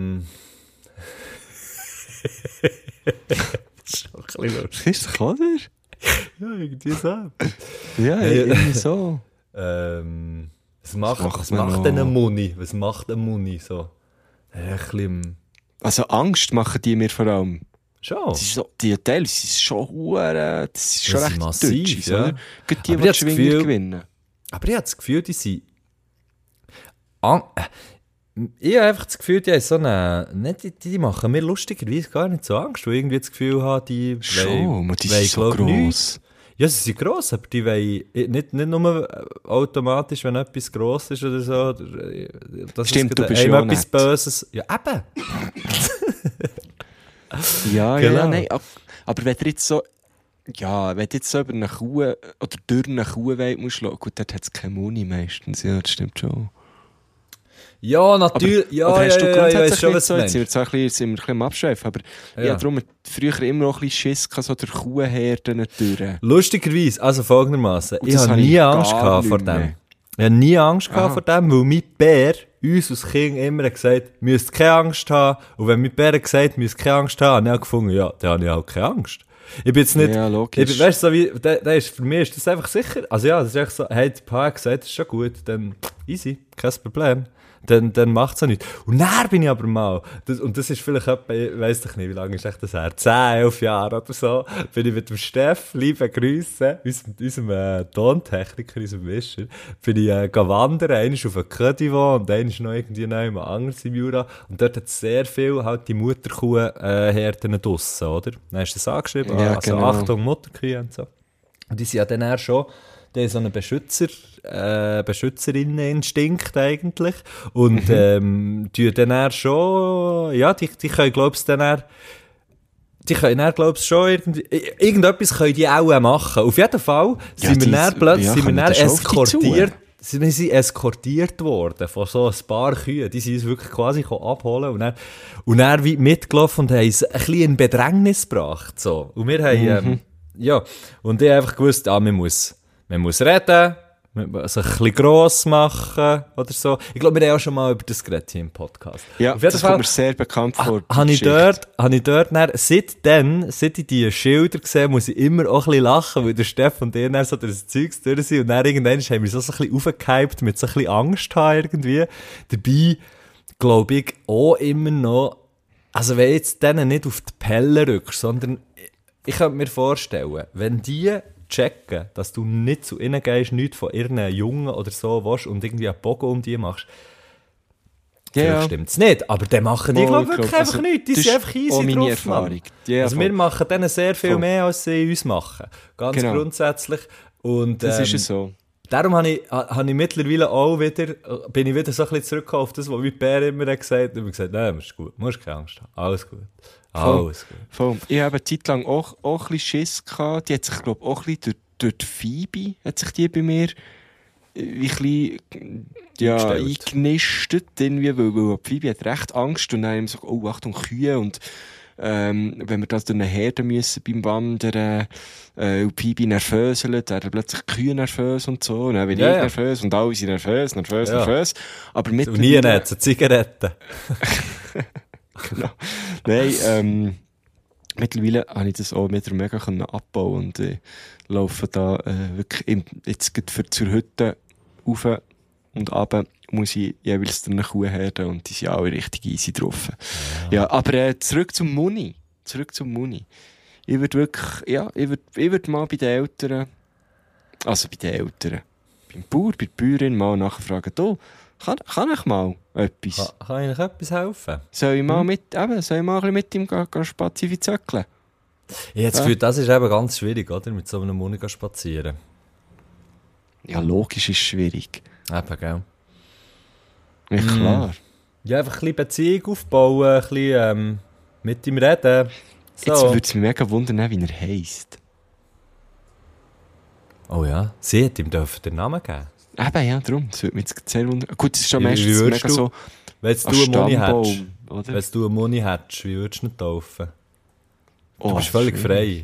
das ist auch ein bisschen lustig. Ist doch, oder? Ja, irgendwie so. Ja, irgendwie so. Was macht man noch? denn ein Muni? Was macht ein Muni so? Ein bisschen... Also Angst machen die mir vor allem. Schon. Das ist so, die Teils sind schon hure, das ist schon Das ist recht massiv, deutsch, ja. oder? Gerade die, Aber die ich hab das Schwinger Gefühl- gewinnen. Aber ich habe das Gefühl, die sind... Ich habe einfach das Gefühl, die haben so eine... Nicht, die machen mir lustigerweise gar nicht so Angst, weil ich irgendwie das Gefühl habe, die... Schon, man, die wollen, sind so glaub ich, gross. Ja, sie sind gross, aber die wollen nicht nur automatisch, wenn etwas gross ist oder so. Das Stimmt, ist du bist einem ja etwas nett. Böses. Ja, eben. Ja, Genau. ja, nein, aber wenn du jetzt so... Ja, wenn du jetzt so über eine Kuh oder durch eine Kuhwelt musst schauen, gut, dort hat es keine Muni meistens, ja, das stimmt schon. Ja, natürlich. Ja, oder hast du ich grundsätzlich weiss schon, nicht was so, du jetzt sind wir meinst. zwar ein bisschen am Abschweifen, aber Ja. ich hatte darum früher immer auch ein bisschen Schiss gehabt, so durch Kuhherden durch. Lustigerweise, also folgendermaßen, Und ich das habe habe nie ich Angst gar gehabt vor nicht dem. mehr. Ich habe nie Angst gehabt Aha. vor dem, weil mein Bär uns als Kind immer hat gesagt, ihr müsst keine Angst haben. Und wenn mein Bär gesagt hat, ihr müsst keine Angst haben, habe ich auch gefunden, ja, dann habe ich auch keine Angst. Ich bin jetzt nicht... Ja, logisch. Weißt du, so wie, der ist, für mich ist das einfach sicher. Also ja, das ist echt so, hey, der Pa hat gesagt, das ist schon gut, dann easy, kein Problem. Dann macht es auch nicht. Und dann bin ich aber mal, und das ist vielleicht etwa, ich weiss doch nicht, wie lange ist echt das her, 10, 11 Jahre oder so, bin ich mit dem Steff, liebe Grüße, unserem Tontechniker, unserem Wischer, bin ich wandern, einmal auf einen Ködivo und einmal noch irgendwie noch jemand anderes im Jura. Und dort hat es sehr viel halt die Mutterkuh-Herden draussen, oder? Dann hast du das angeschrieben, Ja, also genau. Achtung, Mutterkühe und so. Und die sind ja dann eher schon, die haben so einen Beschützerinnen-Instinkt eigentlich. Und die dann eher schon, ja, die können, glaubst du, dann eher, die können dann, glaubst du, schon irgendetwas können die auch machen. Auf jeden Fall Ja, sind wir die- dann plötzlich ja, sind wir kommen dann dann schon auf die zu. eskortiert. Wir sind eskortiert worden von so ein paar Kühen. Die sind uns wirklich quasi abholen und dann wie mitgelaufen und haben uns ein bisschen in Bedrängnis gebracht. So. Und wir haben, ja, und ich habe einfach gewusst, man muss reden, sich ein bisschen gross machen oder so. Ich glaube, wir haben auch schon mal über das geredet hier im Podcast. Ja, Auf jeden das Fall kommt mir sehr bekannt vor. die habe ich Geschichte. dort dann, seit ich die Schilder gesehen muss ich immer auch ein bisschen lachen, weil der Steff und der dann so durch das Zeugs durch sind und dann irgendwann haben wir so ein bisschen aufgehypt mit so ein bisschen Angst haben irgendwie. Dabei glaube ich auch immer noch, also wenn jetzt denen nicht auf die Pelle rückst, sondern ich könnte mir vorstellen, wenn die checken, dass du nicht zu ihnen gehst, nichts von ihren Jungen oder so willst und irgendwie einen Bogen um die machst, vielleicht Ja, stimmt's nicht, aber dann machen die, glaube ich, wirklich glaub, einfach also, nichts. Die das sind ist einfach easy auch meine drauf, Erfahrung. Mann. Ja, Also voll. wir machen denen sehr viel Voll. mehr, als sie uns machen. Ganz Genau. grundsätzlich. Und, Das ist es so. Darum habe ich mittlerweile auch wieder, bin ich wieder so ein bisschen zurückgekommen auf das, was mein Bär immer gesagt hat. Ich habe gesagt, nein, ist gut, musst keine Angst haben. Alles gut. Alles gut. Voll. Ich habe eine Zeit lang auch ein bisschen Schiss gehabt. Die hat sich, glaube ich, auch ein bisschen durch die Phoebe, hat sich die bei mir ein bisschen eingenistet. Irgendwie, weil die Phoebe hat recht Angst und dann haben wir so, oh, Achtung, Kühe und wenn wir das durch eine Herde müssen beim Wandern, und Phoebe nervöselt, werden plötzlich die Kühe nervös und so, und dann bin ich nervös und alle sind nervös. Aber so nie nicht, so Zigaretten. Genau. Nein, mittlerweile habe ich das auch wieder mega abbauen und laufe da wirklich jetzt für zur Hütte rauf und runter muss ich jeweils eine Kuhherde und die sind alle richtig easy drauf. Ja, aber zurück zum Muni. Ich würde wirklich, ich würde mal bei den Eltern, beim Bauer, bei der Bäuerin mal nachfragen, kann ich mal etwas? Kann ich etwas helfen? Soll ich mal mit ihm spazieren zöckeln? Ich habe das Gefühl, das ist eben ganz schwierig, oder? Mit so einem Muni spazieren. Ja, logisch ist schwierig. Eben, gell? Ja, klar. Ja, einfach ein bisschen Beziehung aufbauen, ein bisschen mit ihm reden. So. Jetzt würde es mich mega wundern, wie er heisst. Oh ja, sie hat ihm den Namen geben. Eben, ja, darum. Das würde mich jetzt sehr wundern. Gut, das ist schon Wie meistens mega du, so wenn du einen Moni oder? hättest, wie würdest du ihn taufen? Oh, du bist völlig schön. frei.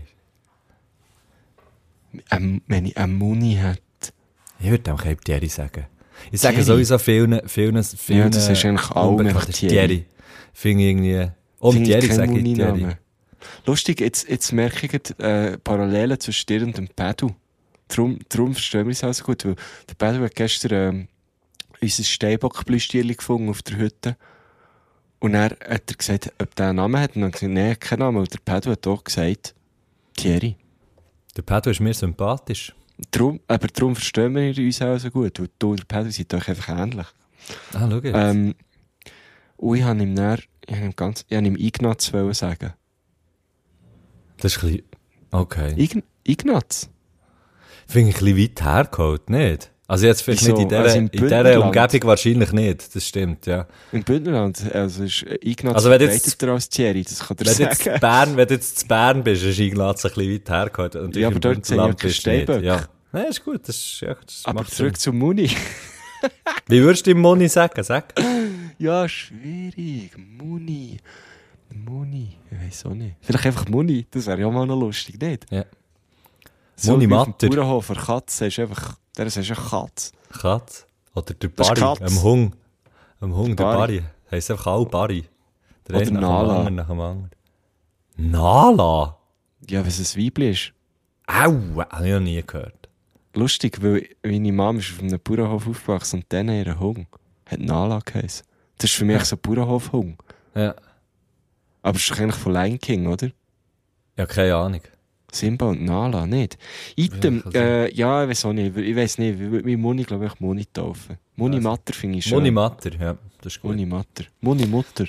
Wenn ich einen Muni hätte. Ich würde auch kein Thierry sagen. Ich sage Thierry? sowieso vielen Ja, das ist eigentlich alle unbekannt. einfach Thierry. Finde ich irgendwie... Thierry sage ich Thierry. Lustig, jetzt merke ich Parallelen zwischen dir und dem Pedro. Darum verstehen wir es auch so gut, weil der Pedro hat gestern unser Steinbock-Plüschtierchen gefunden auf der Hütte. Und dann hat er gesagt, ob der einen Namen hat. Und dann hat er gesagt, nein, keinen Namen. Und der Pedro hat auch gesagt, Thierry. Der Pedro ist mir sympathisch. Darum verstehen wir uns auch so gut. Weil du und der Pedro sind doch einfach ähnlich. Ah, schau jetzt. Und ich habe ihm Ignaz sagen. Das ist ein bisschen... Okay. Ignaz? Finde ich ein bisschen weit hergeholt, nicht? Also jetzt vielleicht Wieso? nicht in dieser Bündnerland? Umgebung wahrscheinlich nicht, das stimmt, ja. Im Bündnerland, also ist Ignaz Also wenn du jetzt- verbreiteter als Thierry, das kann er Wenn du jetzt sagen. wenn du jetzt zu Bern bist, ist Ignaz ein bisschen weit hergeholt. Und Ja, aber im dort sind ja Bündnerland keine bist du nicht. Steinböcke. Ja. Nein, ist gut, das Aber macht zurück Sinn. zum Muni. Wie würdest du im Moni sagen? Sag. Ja, schwierig. Muni. Ich weiss auch nicht. Vielleicht einfach Muni, das wäre ja mal noch lustig, nicht? Ja. So Muni wie auf dem Matter. Bauernhof, eine Katze ist einfach, der ist eine Katze. Katz. Oder der Das ist Barry, Katz. am Hung. Der Barry. Barry. Heisst einfach alle Barry. Der Oder eine Nala. nach dem anderen. Nala? Ja, was ein Weibli ist. Au, habe ich noch nie gehört. Lustig, weil meine Mama ist auf einem Bauernhof aufgewachsen und dann ihr Hung hat Nala geheißen. Das ist für mich so ein Bauernhof-Hung. Ja. Aber es ist doch eigentlich von Lion King, oder? Ja, keine Ahnung. Simba und Nala, nicht? Item, ja, ich weiß auch nicht. Ich weiß nicht, wie würde mein Muni, glaube ich, Muni taufen. Muni Matter finde ich schön. Moni Matter, ja, das ist gut. Muni Matter. Muni Mutter.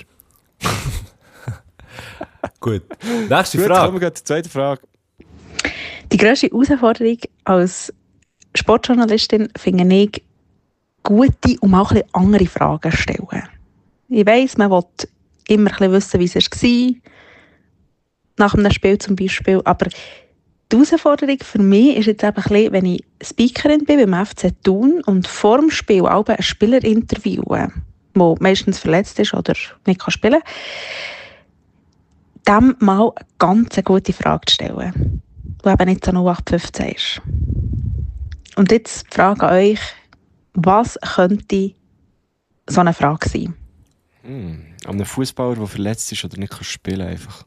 Gut. Nächste Gut, Frage. kommen wir zur zweiten Frage. Die grösste Herausforderung als Sportjournalistin finde ich, gute und auch ein bisschen andere Fragen stellen. Ich weiss, man will immer ein bisschen wissen, wie es war, nach einem Spiel zum Beispiel, aber die Herausforderung für mich ist jetzt eben ein bisschen, wenn ich Speakerin bin beim FC Thun und vor dem Spiel auch einen Spieler interviewe, der meistens verletzt ist oder nicht spielen kann, dem mal eine ganz gute Frage zu stellen, die eben nicht so 0815 ist. Und jetzt die Frage an euch, was könnte so eine Frage sein? An einem Fußballer, der verletzt ist oder nicht kann spielen einfach.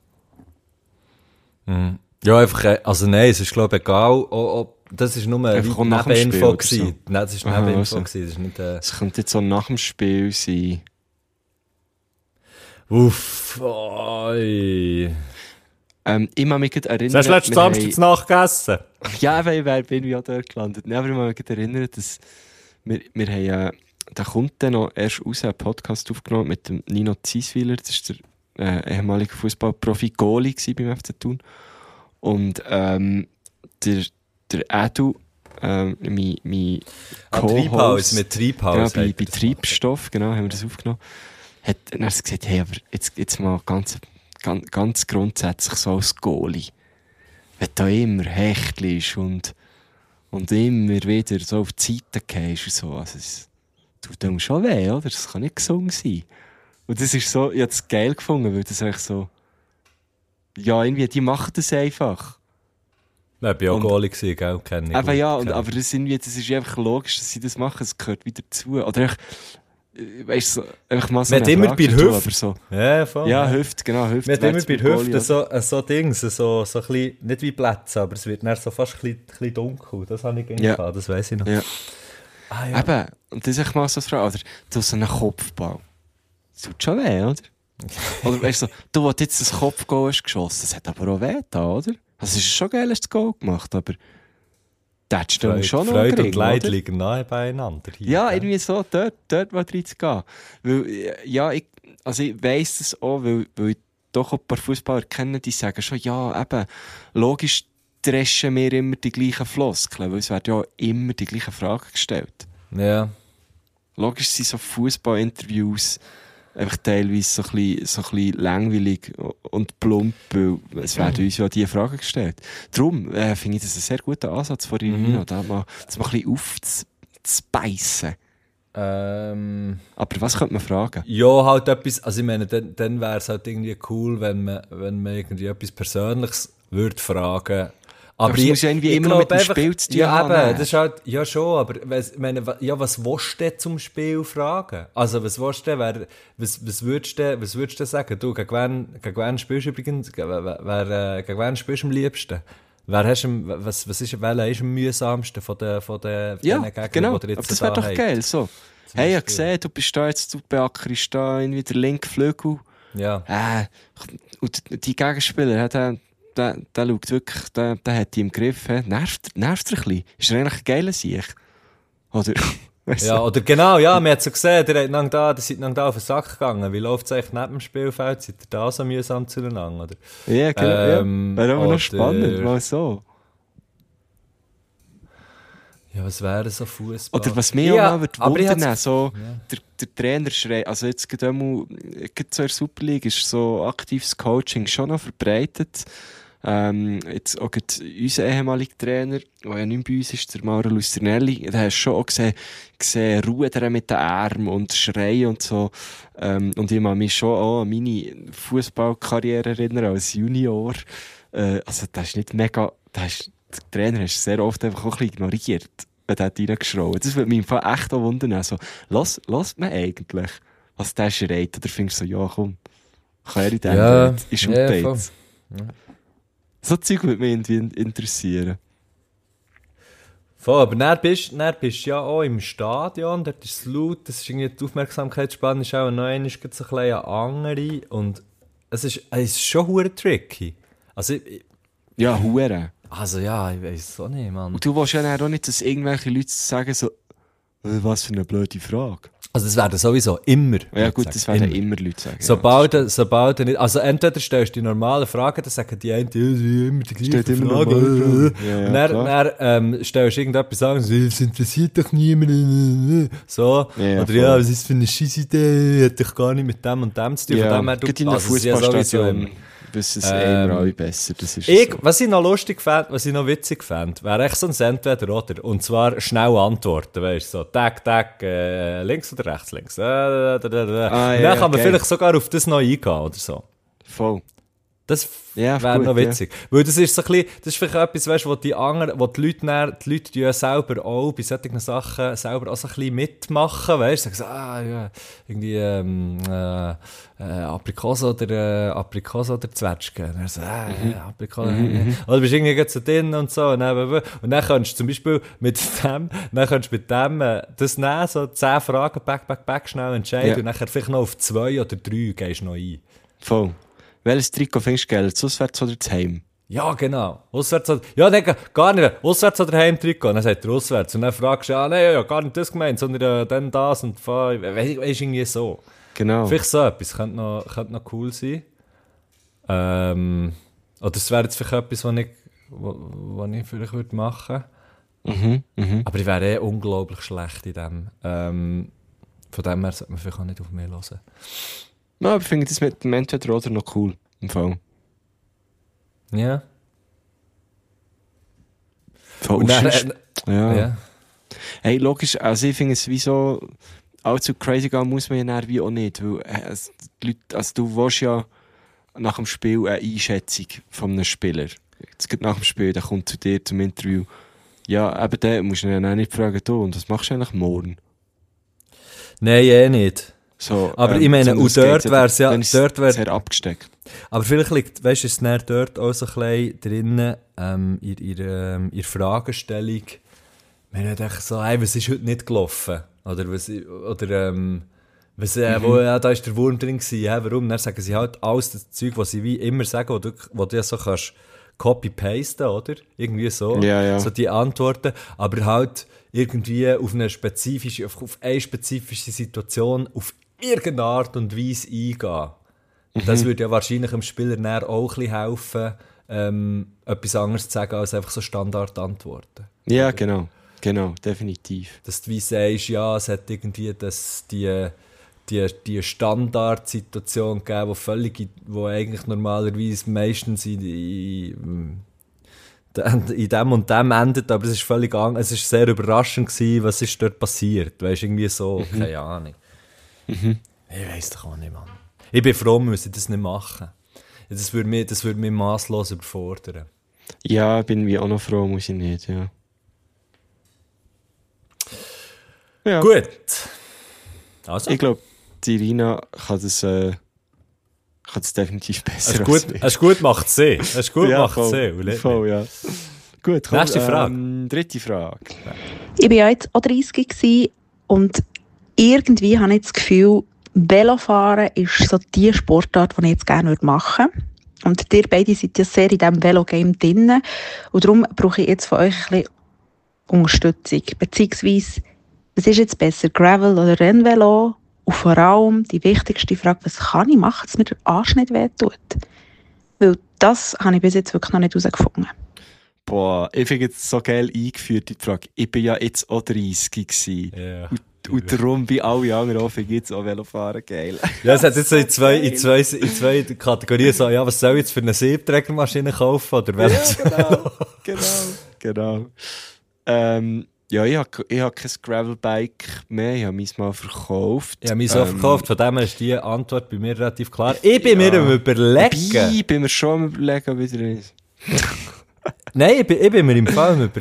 Ja, einfach, also nein, es ist glaube ich egal, das ist nur eine Einfach auch nach dem Spiel Nebeninfo oder so. gewesen. Nein, das ist Aha, Nebeninfo also. gewesen, das ist nicht, Es könnte jetzt so nach dem Spiel sein. uff, oi. Ich kann mich gerade erinnern... Hast du letzten wir Samstag haben- zu Nacht gegessen? Ja, weil bin ich auch dort gelandet. Nein, aber ich kann mich gerade erinnern, dass wir haben... Da kommt dann noch erst raus einen Podcast aufgenommen mit dem Nino Zieswiler. Das ist der ehemalige Fußballprofi Goalie beim FC Thun. Und der Edu mein Treibhaus, mit Treibhaus. Genau, bei Treibstoff, genau, haben wir das aufgenommen. Hat dann gesagt, hey, aber jetzt mal ganz grundsätzlich so als Goalie. Wenn du immer hechtelst und immer wieder so auf die Seite gehst und so, also es tut dem schon weh, oder? Das kann nicht gesungen sein. Und das ist so, ich habe es geil gefunden, weil das echt so, ja, irgendwie, die machen das einfach. Ja, ich war auch Goalie, gell? Kenne ich Aber gut, ja, kenne. aber das ist einfach logisch, dass sie das machen, es gehört wieder dazu. Oder echt, weißt du, so, einfach mal so Man hat immer bei Frage Hüfte. so. Ja, voll. Ja, Hüfte, genau, Hüfte. Man hat immer bei Goalie, Hüften so Dings, so ein bisschen, nicht wie Plätze, aber es wird dann so fast ein bisschen dunkel. Das habe ich gerne gehabt, das weiss ich noch. Ja. Ah, ja. Eben, und das ist echt mal so eine Frage, oder du so einen Kopfball. Das tut schon weh, oder? Oder weißt du, wo du jetzt das Kopfgoal hast geschossen, das hat aber auch weh da, oder? Also es ist schon geil, hast du das Goal gemacht, aber da hättest du schon noch Freude einen und Leid oder? liegen nahe beieinander. Hier, Ja, gell? irgendwie so, dort mal reinzugehen. Weil, ja, ich weiss das auch, weil ich doch ein paar Fußballer kenne, die sagen schon, ja, eben, logisch dreschen wir immer die gleichen Floskeln, weil es werden ja immer die gleichen Fragen gestellt. Ja. Logisch sind so Fußballinterviews einfach teilweise so ein bisschen langweilig und plump, weil es werden uns ja diese Fragen gestellt. Darum finde ich das einen sehr guten Ansatz von Irina, da mal ein bisschen aufzubeissen. Aber was könnte man fragen? Ja, halt etwas, also ich meine, dann wäre es halt irgendwie cool, wenn man irgendwie etwas Persönliches würde fragen. Aber es muss ja irgendwie immer noch mit dem Spiel zu tun ja, haben. Eben, das ist halt, ja schon, aber ich meine, ja, was willst du denn zum Spiel fragen? Also was willst du denn, was würdest du sagen? Du, gegen wen spielst du übrigens, gegen wen spielst du am liebsten? Welcher ist am mühsamsten von den Ja, Gegnern, genau, die ihr jetzt aber das da wäre doch habt? geil, so. Hey, ich habe gesehen, du bist da jetzt, du beackerst da irgendwie der linke Flügel. Ja. Und die Gegenspieler, der schaut wirklich, der hat die im Griff. Nervt er ein bisschen? Ist er eigentlich ein geiler Sieg? Oder? Weißt Ja, du? oder genau, ja, man hat so gesehen, ihr seid lang da auf den Sack gegangen. Wie läuft es eigentlich neben dem Spielfeld? Seid ihr da so mühsam zueinander, oder? Ja, genau. Wäre aber noch spannend, mal so. Ja, was wäre so Fußball? Oder was mich auch mal aber ich wundern, hab's- so, der Trainer schreit, also jetzt gerade so in der Super League ist so aktives Coaching schon noch verbreitet. Jetzt auch unser ehemaliger Trainer, der ja nicht bei uns ist, der Mauro Lusternelli, da hast du schon auch gesehen rudern mit den Armen und schreien und so. Und ich kann mich schon auch an meine Fußballkarriere erinnern als Junior. Also das ist nicht mega, der Trainer hast du sehr oft einfach auch ein bisschen ignoriert, wenn der hat reingeschraubt. Das würde mich im Fall echt auch wundern. Also, lässt man eigentlich, was der schreit? Oder findest du so, ja komm, kann er in dem Ja, ist ja, Update. voll. So Zeug würde mich irgendwie interessieren. Voll, aber dann bist du ja auch im Stadion, dort ist es laut, das ist irgendwie die Aufmerksamkeitsspanne ist auch noch einmal so ein bisschen eine andere und es ist schon verdammt tricky. Also, Ja, Hure. also ja, ich weiss es auch nicht, Mann. Und du willst ja dann auch nicht, dass irgendwelche Leute sagen so, was für eine blöde Frage. Also das werden sowieso immer. Ja gut, sagen, das werden immer Leute sagen. Sobald du nicht, also entweder stellst du die normalen Fragen, dann sagen die einen, ja, sie immer die Steht gleichen immer Fragen. normale Fragen. Ja, Und dann stellst du irgendetwas an, so, das interessiert doch niemand. So. Ja, Oder voll. ja, was ist für eine Scheissidee, hat dich gar nicht mit dem und dem zu tun. Ja, Von dem her, gerade in einem also, es ist ja sowieso Fußballstadion immer. wissen es immer alle besser. Das ist Ich, so. was ich noch lustig fände, was ich noch witzig fände, wäre echt so ein Entweder-Oder. Und zwar schnell antworten, weißt du, so, Tag, links oder rechts, links. Und dann ja, kann man geil. vielleicht sogar auf das noch eingehen oder so. Voll. Das Ja, wäre gut, noch witzig. Weil das ist so ein bisschen, das ist vielleicht etwas, weißt, wo die Leute ja selber auch bei solchen Sachen selber auch so ein bisschen mitmachen, weißt du, sagen so, ja, irgendwie, Aprikose oder Zwetschge. Und dann so, Aprikose. Oder du bist irgendwie gerade so drin und so. Und dann kannst du zum Beispiel mit dem das nehmen, so 10 Fragen, back, schnell entscheiden Ja. und dann vielleicht noch auf 2 oder 3 gehst du noch ein. Voll. Welches Trikot findest du geil? Das Auswärts oder das Heim? Ja, genau. Auswärts oder... Ja, nein, gar nicht. Auswärts oder Heimtrikot? Dann sagt er auswärts. Und dann fragst du, nein, ja, gar nicht das gemeint, sondern dann das und weißt irgendwie so. Genau. Vielleicht so etwas. Könnte noch cool sein. Oder es wäre jetzt vielleicht etwas, was ich vielleicht würde machen. Aber ich wäre unglaublich schlecht in dem. Von dem her sollte man vielleicht auch nicht auf mich hören. Ja, aber ich finde das mit dem Entweder-Oder noch cool. Im Fall. Ja. Voll Und dann, sonst- ja. ja. Hey, logisch, also ich finde es wie so, allzu crazy gehen muss man ja dann wie auch nicht, weil die Leute, also du willst ja nach dem Spiel eine Einschätzung von einem Spieler. Jetzt geht nach dem Spiel, der kommt zu dir zum Interview. Ja, eben der musst du ihn dann auch nicht fragen, du, und was machst du eigentlich morgen? Nein, nicht. So, Aber ich meine, sondern und es geht dort wär's ja, dann ist dort wär, sehr abgesteckt. aber vielleicht liegt, weißt du, ist es dann dort auch so ein bisschen drinnen, in der Fragestellung, wenn ich denke so, hey, was ist heute nicht gelaufen? Oder wo, ja, da ist der Wurm drin gewesen, ja, warum? Dann sagen sie halt alles das Zeug, was sie wie immer sagen, wo du ja so kannst copy-pasten, oder? Irgendwie so. Ja. So die Antworten. Aber halt irgendwie auf eine spezifische Situation auf irgendeine Art und Weise eingehen. Das würde ja wahrscheinlich dem Spieler dann auch ein bisschen helfen, etwas anderes zu sagen als einfach so Standardantworten. Ja, genau, definitiv. Dass du wie sagst, ja, es hat irgendwie die Standardsituation gegeben, wo eigentlich normalerweise meistens in dem und dem endet, aber es ist völlig anders. Es ist sehr überraschend gewesen, was ist dort passiert. Weißt du, irgendwie so, keine Ahnung. Ich weiss doch auch nicht, Mann. Ich bin froh, muss ich das nicht machen. Das würde mich masslos überfordern. Ja, bin wie auch noch froh, muss ich nicht, ja. Ja. Gut. Also. Ich glaube, die Irina kann das definitiv besser als ich. Es ist gut, macht sie. Es ist gut, Ja, macht voll. sie. Voll, ja. Gut, komm, Nächste Frage. Dritte Frage. Ich war ja jetzt auch 30 gewesen und irgendwie habe ich das Gefühl, Velofahren ist so die Sportart, die ich jetzt gerne machen würde. Und ihr beide seid ja sehr in diesem Velogame drin. Und darum brauche ich jetzt von euch ein bisschen Unterstützung. Beziehungsweise, was ist jetzt besser, Gravel oder Rennvelo? Und vor allem die wichtigste Frage, was kann ich machen, dass mir der Arsch nicht wehtut? Weil das habe ich bis jetzt wirklich noch nicht herausgefunden. Boah, ich finde es so geil eingeführt, die Frage. Ich bin ja jetzt auch 30 gewesen. Ja. Und darum bei allen anderen auch finde ich jetzt auch Velofahren geil. Ja, es hat jetzt so in zwei Kategorien so, ja, was soll ich jetzt für eine Siebträgermaschine kaufen? Oder Genau. Ja, ich habe kein Gravelbike mehr, ich habe meins mal verkauft. Ich habe mich so verkauft, von dem her ist die Antwort bei mir relativ klar. Ich bin mir am Überlegen. Ich bin mir schon am Überlegen, wie der ist. Nein, ich bin mir im Fall am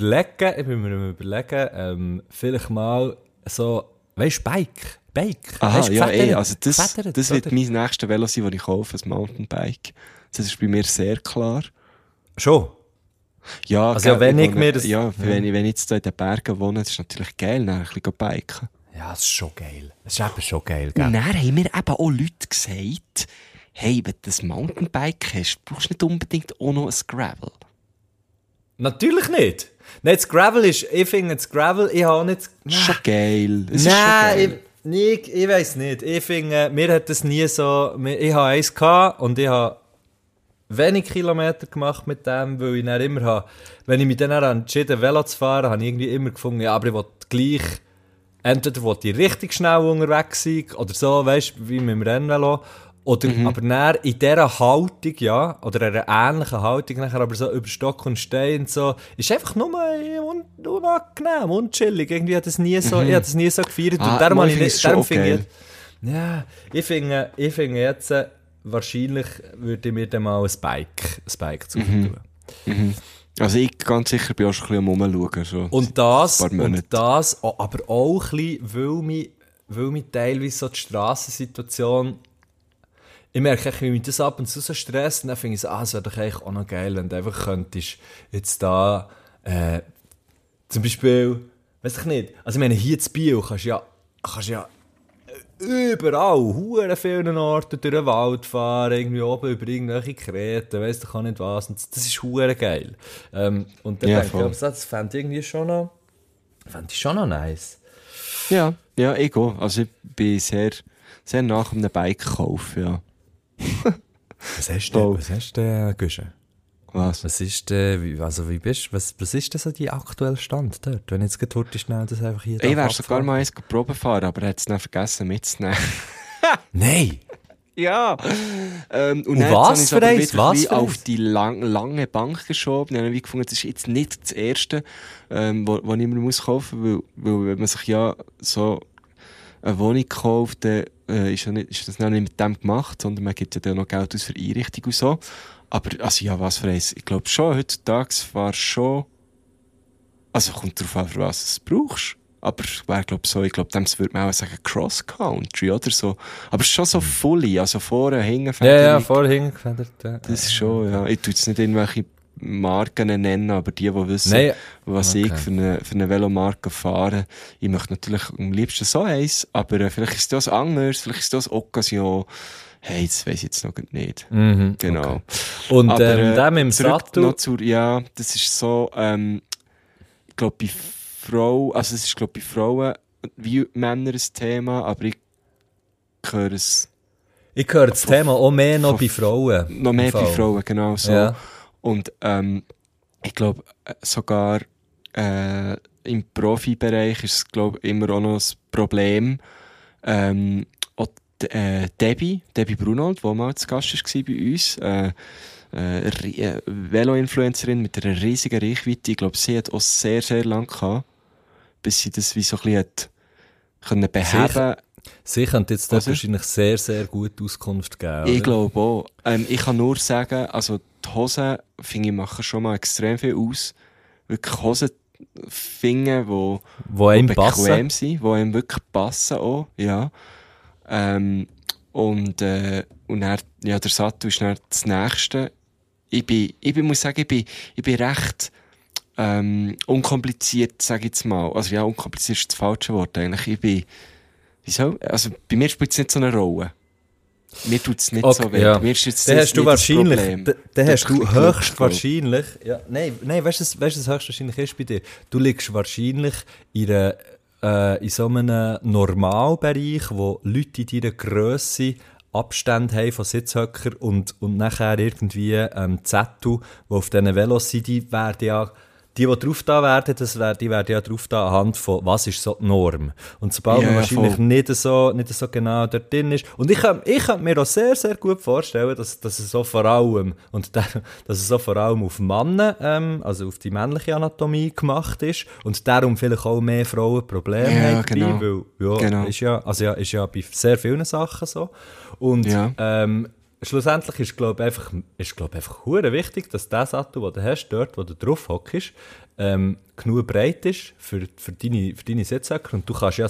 Überlegen, vielleicht mal so, weißt du, Bike. Aha, weißt, ja, gefedert, also das wird oder? mein nächstes Velo sein, das ich kaufe, ein Mountainbike. Das ist bei mir sehr klar. Schon? Ja, Also ja, wenn ich mir das... Ja, wenn ich jetzt da in den Bergen wohne, das ist natürlich geil, dann ein bisschen biken. Ja, das ist schon geil. Das ist eben schon geil, gell? Und dann haben mir eben auch Leute gesagt, hey, wenn du ein Mountainbike hast, brauchst du nicht unbedingt auch noch ein Gravel. Natürlich nicht. Nein, das Gravel ist, ich finde das Gravel, ich habe nicht... Das ist schon geil. Es ist Nein, schon geil. ich weiss nicht. Ich finde, mir hat das nie so... Ich habe eins gehabt und ich habe wenig Kilometer gemacht mit dem, weil ich dann immer habe... Wenn ich mich dann entschieden Velo zu fahren, habe ich irgendwie immer gefunden, ja, aber ich will gleich... Entweder will ich richtig schnell unterwegs sein oder so, weißt du, wie mit dem Rennvelo. Oder, aber dann in dieser Haltung, ja, oder einer ähnlichen Haltung, nachher aber so über Stock und Stein und so, ist einfach nur unangenehm, unchillig. Irgendwie hat das nie so, ich habe das nie so gefeiert. Und darum mal, habe ich finde nicht, ich es schon darum finde ich jetzt, wahrscheinlich würde ich mir dann mal ein Bike zu tun. Also ich ganz sicher bin auch schon ein bisschen am Rumschauen. So. Und das, aber auch ein bisschen, weil mich teilweise so die Strassensituation, ich merke, wie mich das ab und zu so stresst, und dann finde ich so, es wäre doch eigentlich auch noch geil, wenn du einfach könntest jetzt da, zum Beispiel, weiss ich nicht, also ich meine, hier in Biel kannst du ja überall, hure vielen Orten durch den Wald fahren, irgendwie oben über irgendwelche Kreten, weiss doch auch nicht was, und das ist hure geil. Und dann denke ich, das fände ich irgendwie schon noch nice. Ja, ich auch. Also ich bin sehr, sehr nach einem Bike-Kauf, ja. Was hast du, Güsche? Was? Was ist was ist denn so die aktuelle Stand dort? Wenn jetzt gerade schnell das einfach hier Ich wäre sogar mal eins Probe fahren, aber er hat es dann vergessen mitzunehmen. Nein! Ja! Und was für eins? Was auf die lange Bank geschoben. Dann habe ich gefunden, das ist jetzt nicht das Erste, wo ich mir kaufen muss, weil wenn man sich ja so eine Wohnung kauft, dann ist das nicht mit dem gemacht, sondern man gibt ja dann noch Geld aus für Einrichtung und so. Aber, also ja, was für eins. Ich glaube schon, heutzutage fahrst schon, also kommt darauf an, für was du es brauchst. Aber ich glaube, dem würde man auch sagen Cross-Country oder so. Aber es ist schon so fully, also vorne, hinten. Ja, vorne, hinten gefedert. Das ist schon, ja. Ich tue jetzt nicht irgendwelche Marken nennen, aber die wissen, was ich für eine Velomarke fahre. Ich möchte natürlich am liebsten so eins, aber vielleicht ist das anderes, vielleicht ist das Occasion. Hey, das weiss ich jetzt noch nicht. Mhm, genau. Okay. Und aber, dem im Sattel? Ja, das ist so, ich glaube, bei Frauen, also es ist, glaube bei Frauen wie Männer ein Thema, aber ich höre es... Ich höre das Thema auch mehr noch bei Frauen. Noch mehr bei Frauen, genau so. Ja. Und ich glaube, sogar im Profibereich ist es, glaube immer auch noch ein Problem. Auch Debbie Brunold, die mal zu Gast war bei uns, Velo-Influencerin mit einer riesigen Reichweite. Ich glaube, sie hat auch sehr, sehr lange gehabt, bis sie das wie so ein bisschen hat beheben. Sie könnte jetzt dort wahrscheinlich sehr, sehr gut Auskunft geben. Ich glaube auch. Ich kann nur sagen, also die Hosen, finde ich, machen schon mal extrem viel aus. Wirklich Hosen finden, die einem bequem sind, die einem wirklich passen auch, ja. Und dann, ja, der Sattel ist dann das Nächste. Ich muss sagen, ich bin recht unkompliziert, sage ich jetzt mal. Also ja, unkompliziert ist das falsche Wort eigentlich. Also bei mir spielt es nicht so eine Rolle. Mir tut es nicht so weh. Ja. Mir ist jetzt dann hast du wahrscheinlich, dann hast du höchstwahrscheinlich. Ja, nein, weißt du, was höchstwahrscheinlich ist bei dir? Du liegst wahrscheinlich in so einem Normalbereich, wo Leute in deiner Grösse Abstände haben von Sitzhöckern und nachher irgendwie Zettel, die auf diesen Velos sind, die drauf da werden, die werden ja drauf da anhand von, was ist so die Norm. Und sobald man wahrscheinlich nicht so genau dort drin ist. Und ich kann mir auch sehr, sehr gut vorstellen, dass es so vor allem, auf Männer, also auf die männliche Anatomie gemacht ist und darum vielleicht auch mehr Frauen Probleme haben dabei, weil, ist ja bei sehr vielen Sachen so. Und, schlussendlich ist, glaube ich, einfach hure wichtig, dass der Sattel, den du hast, dort, wo du drauf hockst, genug breit ist für deine Sitzhöcker. Und du kannst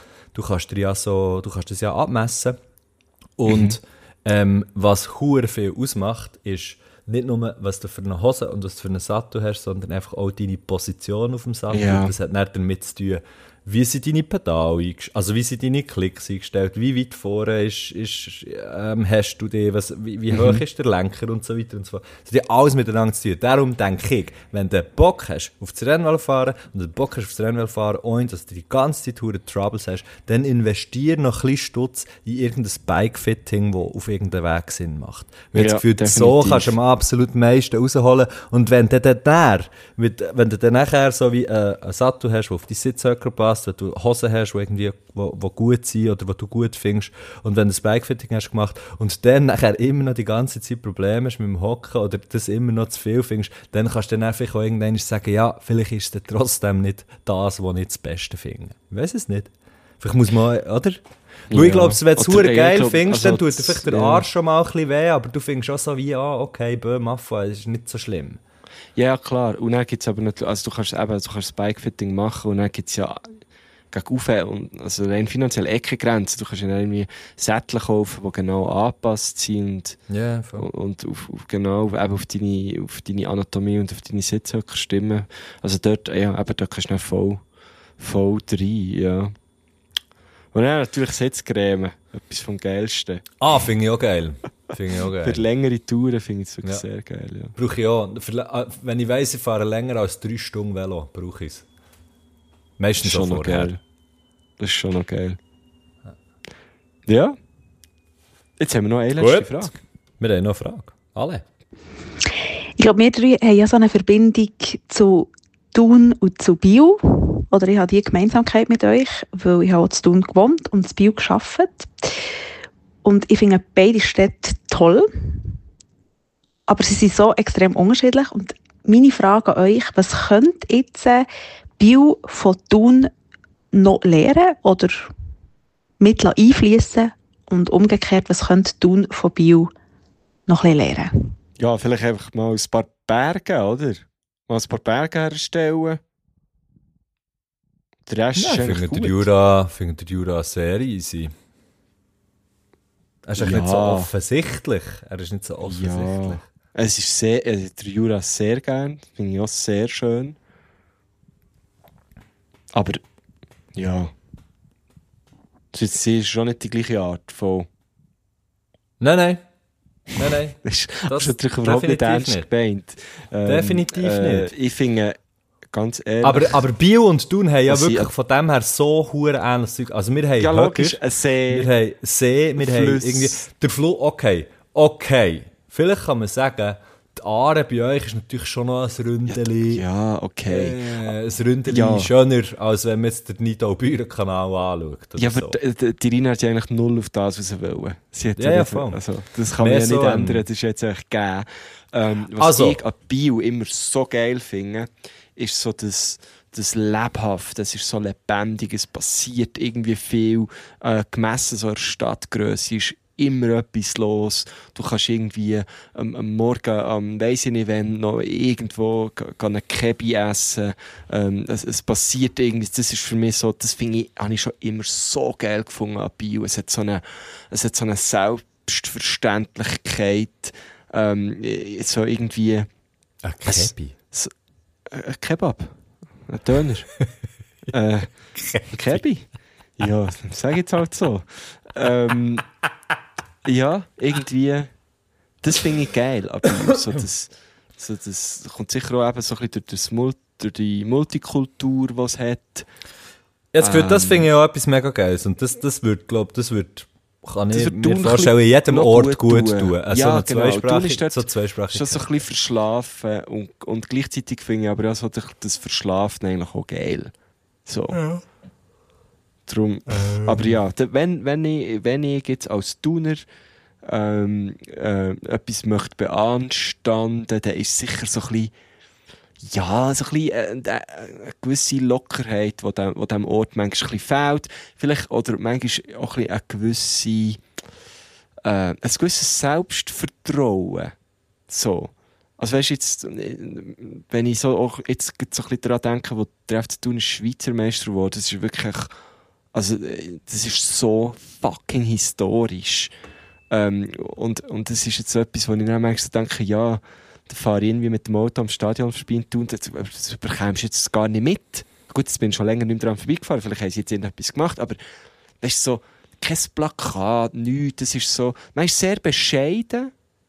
das ja abmessen. Und was hure viel ausmacht, ist nicht nur, was du für eine Hose und was du für einen Sattel hast, sondern einfach auch deine Position auf dem Sattel. Ja. Das hat nicht damit zu tun, wie sind deine Pedale eingestellt, also wie sind deine Klicks eingestellt, wie weit vorne hast du die, wie hoch ist der Lenker und so weiter und so fort. Das hat ja alles miteinander zu tun. Darum denke ich, wenn du Bock hast auf das Rennvelo fahren und du Bock hast auf das Rennvelo fahren, ohne dass du die ganze Zeit Troubles hast, dann investier noch ein bisschen Stutz in irgendein Bike-Fitting, das auf irgendeinem Weg Sinn macht. Weil das Gefühl, so kannst du am absolut meisten rausholen. Und wenn du dann nachher so wie einen Sattel hast, der auf die Sitzhöcker passt, wenn du Hosen hast, die gut sind oder die du gut findest und wenn du das Bikefitting hast gemacht und dann nachher immer noch die ganze Zeit Probleme hast mit dem Hocken oder das immer noch zu viel findest, dann kannst du dann einfach auch irgendwann sagen, ja, vielleicht ist es dann trotzdem nicht das, was ich das Beste finde. Ich weiss es nicht. Vielleicht muss man, oder? Weil ich glaube, wenn du es geil findest, dann tut dir vielleicht der Arsch schon mal ein bisschen weh, aber du findest auch so wie, okay, Maffa, das ist nicht so schlimm. Ja, klar. Und dann gibt es aber natürlich, also du kannst das Bikefitting machen und dann gibt es ja gegen also rein finanziell Eckengrenzen. Du kannst ja irgendwie Sättel kaufen, die genau angepasst sind und genau eben auf deine Anatomie und auf deine Sitzhöcker stimmen. Also dort kannst du dann voll rein, ja. Und dann natürlich Sitzcreme, etwas vom Geilsten. Finde ich auch geil. Für längere Touren finde ich es wirklich sehr geil, ja. Brauche ich auch. Wenn ich weiss, ich fahre länger als 3 Stunden Velo, brauche ich es. Meistens schon noch vorher. Das ist schon noch geil. Ja. Jetzt haben wir noch eine letzte Frage. Wir haben noch eine Frage. Alle. glaube, wir drei haben ja so eine Verbindung zu Thun und zu Biel. Oder ich habe die Gemeinsamkeit mit euch, weil ich habe auch zu Thun gewohnt und zu Biel gearbeitet. Und ich finde beide Städte toll. Aber sie sind so extrem unterschiedlich. Und meine Frage an euch, was könnte jetzt Biel von Thun noch lernen oder mit einfließen? Und umgekehrt, was könnte Thun von Biel noch ein bisschen lernen? Ja, vielleicht einfach mal ein paar Berge, oder? Mal ein paar Berge herstellen. Der Rest ist eigentlich gut. Ich finde den Jura sehr easy. Er ist nicht so offensichtlich. Ja, es ist sehr, der Jura sehr gern. Finde ich auch sehr schön. Aber, ja. Sie ist schon nicht die gleiche Art von... Nein. Das ist natürlich überhaupt nicht ernst gemeint. Definitiv nicht. Ich finde, ganz ehrlich... Aber Biel und Thun haben ja wirklich von dem her so hure ähnliches Zeug. Also wir haben ja, logisch, ein See. Wir haben See, wir haben irgendwie... Der Fluss, okay. Vielleicht kann man sagen, die Aare bei euch ist natürlich schon noch ein Ründeli. Ja, okay. Ein Ründeli schöner, als wenn man jetzt den Nidau-Büren-Kanal anschaut. Ja, so. Aber die Rina hat ja eigentlich null auf das, was sie wollen. Sie hat voll. Also, das kann man ja nicht ändern, das ist jetzt eigentlich gegeben. Was ich an Bio immer so geil finde, ist so das Lebhaft, das ist so lebendig, es passiert irgendwie viel. Gemessen so einer Stadtgrösse ist immer etwas los. Du kannst irgendwie am Morgen, weiss ich nicht, wenn noch irgendwo eine Kebi essen. Es passiert irgendwie. Das ist für mich so, das finde ich, habe ich schon immer so geil gefunden an Bio. Es hat so eine Selbstverständlichkeit. So irgendwie. Ein Kebi? Ein Kebab. Ein Döner. Kebi. Ja, sag ich jetzt halt so. Ja, irgendwie, das finde ich geil. Aber das kommt sicher auch eben so ein bisschen durch die Multikultur, die es hat. Jetzt das finde ich auch etwas mega Geiles. Und das kann ich mir vorstellen, in jedem Ort gut tun. Ja, so eine Zweisprachigkeit. So Zweisprachigkeit. Schon so ein bisschen verschlafen und gleichzeitig finde ich aber auch so das Verschlafen eigentlich auch geil. So. Ja. Drum, aber ja, wenn ich jetzt als Thuner etwas möchte beanstanden, dann ist sicher so ein bisschen, ja, so ein bisschen eine gewisse Lockerheit, die diesem Ort manchmal ein bisschen fehlt. Vielleicht, oder manchmal auch ein bisschen ein gewisses Selbstvertrauen. So. Also weißt du, jetzt, wenn ich so auch jetzt so ein bisschen daran denke, wo der FC Thun Schweizer Meister wurde, das ist wirklich... Also, das ist so fucking historisch. Und das ist jetzt so etwas, wo ich dann manchmal so denke, ja, da fahre ich irgendwie mit dem Auto am Stadion vorbei und das bekommst du jetzt gar nicht mit. Gut, jetzt bin ich schon länger nicht mehr dran vorbeigefahren, vielleicht haben sie jetzt irgendetwas gemacht, aber weißt du, so, kein Plakat, nichts, das ist so, man ist sehr bescheiden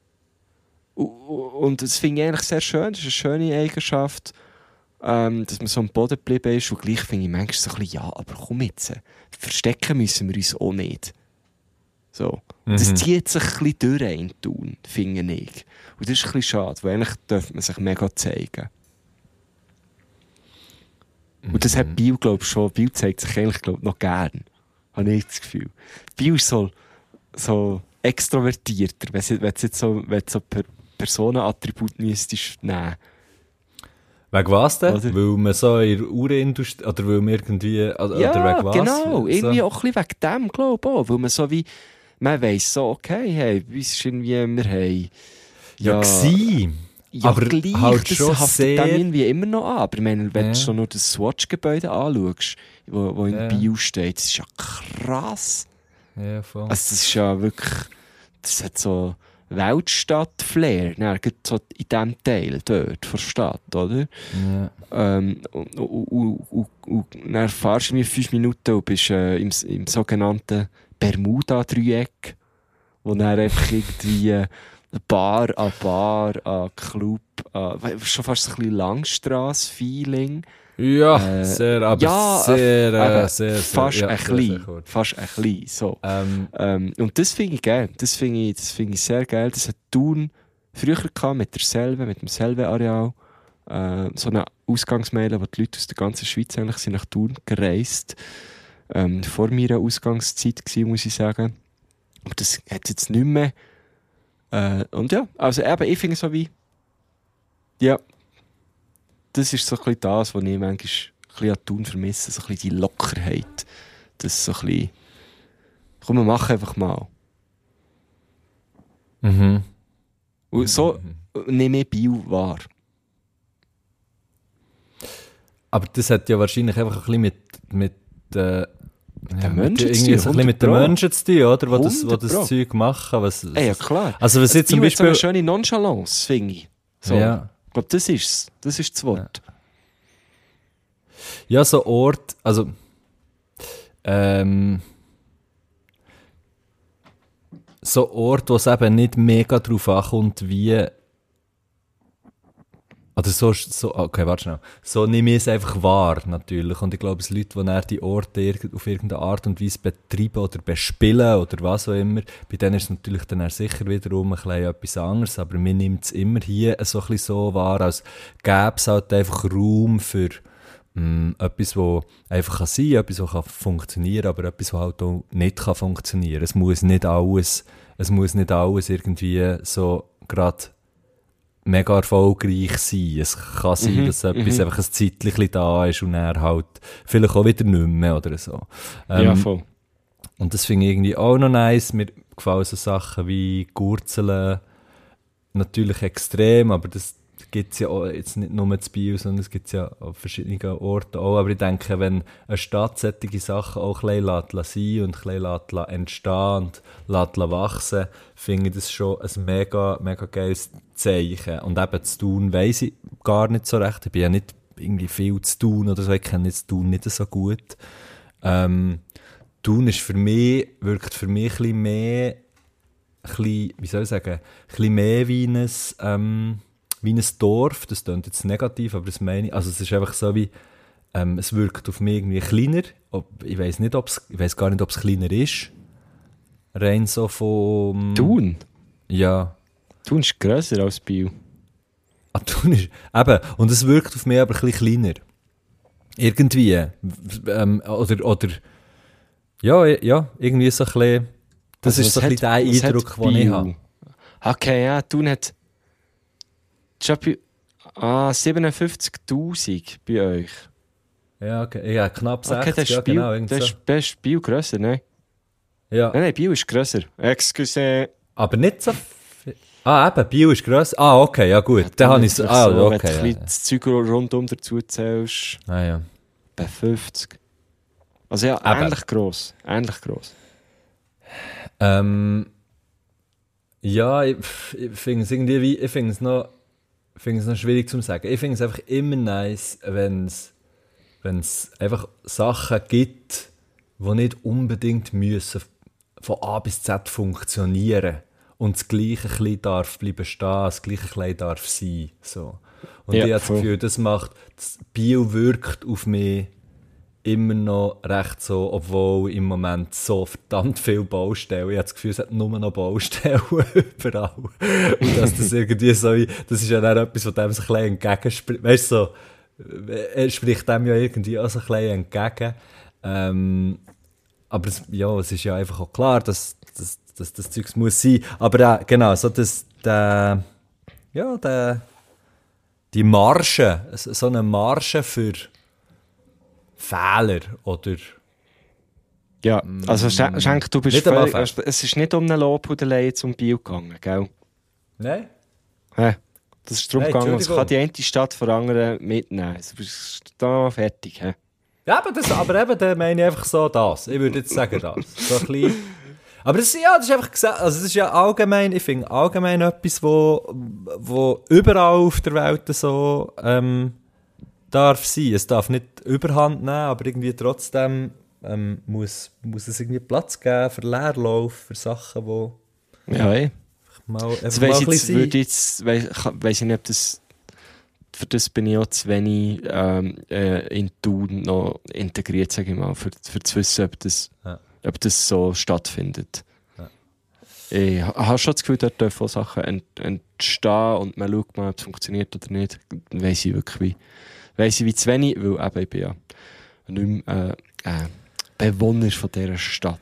und das finde ich eigentlich sehr schön, das ist eine schöne Eigenschaft. Dass man so am Boden geblieben ist und gleich finde ich manchmal so ein bisschen, ja, aber komm jetzt, verstecken müssen wir uns auch nicht. So. Das zieht sich ein bisschen durch in Thun, finde ich. Und das ist ein bisschen schade, weil eigentlich dürfte man sich mega zeigen. Und das hat Biel, glaube ich, schon. Biel zeigt sich eigentlich, glaube ich, noch gern. Habe ich das Gefühl. Biel ist so extrovertierter, wenn du jetzt so Personenattribut müsstest nehmen. Wegen was denn? Oder? Weil man so in der Uhrenindustrie, oder weil man irgendwie, Ja, oder wegen was? Genau, irgendwie so. auch ein bisschen wegen dem, glaube ich auch, weil man so wie, man weiss so, okay, hey, bei uns ist irgendwie, wir haben, ja, aber gleich, halt das schon haftet sehr... dann irgendwie immer noch an, aber ich meine, wenn du schon nur das Swatch-Gebäude anschaust, wo in Bio steht, das ist ja krass. Ja, voll. Also das ist ja wirklich, das hat so Weltstadt-Flair, ne, so in diesem Teil dort von der Stadt, oder? Ja. Und dann fahrst du 5 Minuten und bist im sogenannten Bermuda-Dreieck, wo dann einfach irgendwie Bar an Club, schon fast ein bisschen Langstrasse-Feeling. Ja, sehr, aber ja, sehr, fast ja, ein bisschen, so. Und das finde ich geil. Das finde ich sehr geil. Das hat Thun früher gehabt, mit dem Selve-Areal. So eine Ausgangsmeile, wo die Leute aus der ganzen Schweiz eigentlich sind nach Thun gereist. Vor meiner Ausgangszeit gewesen, muss ich sagen. Aber das hat es jetzt nicht mehr. Und ja, also eben, ich finde so wie, ja, das ist so ein bisschen das, was ich manchmal ein bisschen an Thun vermisse, so ein bisschen die Lockerheit. Das ist so ein bisschen, komm, wir machen einfach mal. Mhm. Und so nehme ich Biel wahr. Aber das hat ja wahrscheinlich einfach ein bisschen mit den Menschen zu irgendwie tun, so ein bisschen mit den 100%. Menschen zu tun, oder? Wo das 100%. Zeug machen. Ja, klar. Also was jetzt zum Biel hat so Beispiel... eine schöne Nonchalance, finde ich. So. Ja. Ich glaube, das ist es. Das ist das Wort. Ja, so Ort, also so Ort, wo es eben nicht mega drauf ankommt, wie oder so okay, warte schnell. So nehme ich es einfach wahr, natürlich. Und ich glaube, es Leute, die dann die Orte auf irgendeine Art und Weise betreiben oder bespielen oder was auch immer, bei denen ist es natürlich dann auch sicher wiederum ein bisschen etwas anderes, aber mir nimmt es immer hier so ein bisschen so wahr, als gäbe es halt einfach Raum für etwas, das einfach kann sein kann, etwas, das kann funktionieren, aber etwas, das halt auch nicht kann funktionieren. Es muss nicht alles irgendwie so gerade mega erfolgreich sein. Es kann sein, dass etwas einfach ein Zeitchen da ist und er halt vielleicht auch wieder nicht mehr oder so. Ja, voll. Und das finde ich irgendwie auch noch nice. Mir gefallen so Sachen wie Gurzeln natürlich extrem, aber das gibt es ja auch jetzt nicht nur zu Biel, sondern es gibt es ja an verschiedenen Orten auch. Aber ich denke, wenn eine Stadt solche Sachen auch ein bisschen sein und ein bisschen entstehen und wachsen, finde ich das schon ein mega, mega geiles Zeichen. Und eben zu tun weiss ich gar nicht so recht. Ich bin ja nicht irgendwie viel zu tun oder so. Ich kenne jetzt Thun nicht so gut. Thun ist wirkt für mich ein bisschen mehr, wie soll ich sagen, ein bisschen mehr wie ein Dorf. Das klingt jetzt negativ, aber das meine ich. Also es ist einfach so wie, es wirkt auf mich irgendwie kleiner. Ich weiss gar nicht, ob es kleiner ist. Rein so von... Thun? Ja. Thun ist grösser als Biel. Thun ist... Eben, und es wirkt auf mich aber ein bisschen kleiner. Irgendwie. Oder... Ja, irgendwie so ein bisschen... Das Also ist so ein bisschen der Eindruck, den ich habe. Okay, ja, Thun hat... 57'000 bei euch. Ja, okay. Ja, knapp 60, Okay, das ja, Spiel, genau. Irgendwie das so. ist Biel grösser, ne? Ja. Nein, Biel ist grösser. Excuse. Aber nicht so viel. Eben, Biel ist grösser. Okay, ja gut. Dann habe ich es... Wenn okay. du das Zeug rundum dazu zählst, Ja. bei 50. Also ja, Eben. ähnlich gross. Ja, ich finde es irgendwie ich finde es noch schwierig zu sagen. Ich finde es einfach immer nice, wenn es einfach Sachen gibt, die nicht unbedingt müssen von A bis Z funktionieren und das Gleiche ein bisschen darf bleiben stehen, das Gleiche ein bisschen darf sein. So. Und Ja, ich habe das voll. Gefühl, das Bio wirkt auf mich immer noch recht so, obwohl im Moment so verdammt viele Baustellen. Ich habe das Gefühl, es hat nur noch Baustellen überall. Und dass das irgendwie so, das ist ja dann etwas, von dem sich ein bisschen entgegenspricht. Weißt du, so, er spricht dem ja irgendwie auch so ein bisschen entgegen. Aber es ist ja einfach auch klar, dass das Zeug muss sein. Aber genau, so die Marge, so eine Marge für Fehler oder... Ja, also Schenk, du bist Nicht am völlig, Anfang. es ist nicht um eine Lobhudelei zum Biel gegangen, gell? Nein? Hä? Das ist darum Nein, gegangen, es Entschuldigung. kann die eine Stadt von der anderen mitnehmen. Du bist da fertig, hä? Ja, aber eben, dann meine ich einfach so das. Ich würde jetzt sagen das. So ein bisschen... Aber das ist einfach gesagt, also das ist ja allgemein, ich finde allgemein etwas, wo überall auf der Welt so darf sein. Es darf nicht Überhand nehmen, aber irgendwie trotzdem muss es irgendwie Platz geben für Leerlauf, für Sachen, wo Ja, ey. mal Das einfach weiss mal ein ich bisschen weiss ich nicht, ob das... Für das bin ich auch zu wenig in Thun noch integriert, sage ich mal, für zu wissen, ob das so stattfindet. Ich habe schon das Gefühl, dort dürfen Sachen entstehen und man schaut mal, ob es funktioniert oder nicht. Weiss ich wirklich wie zu wenig, weil eben ich bin ja nicht mehr Bewohner von dieser Stadt.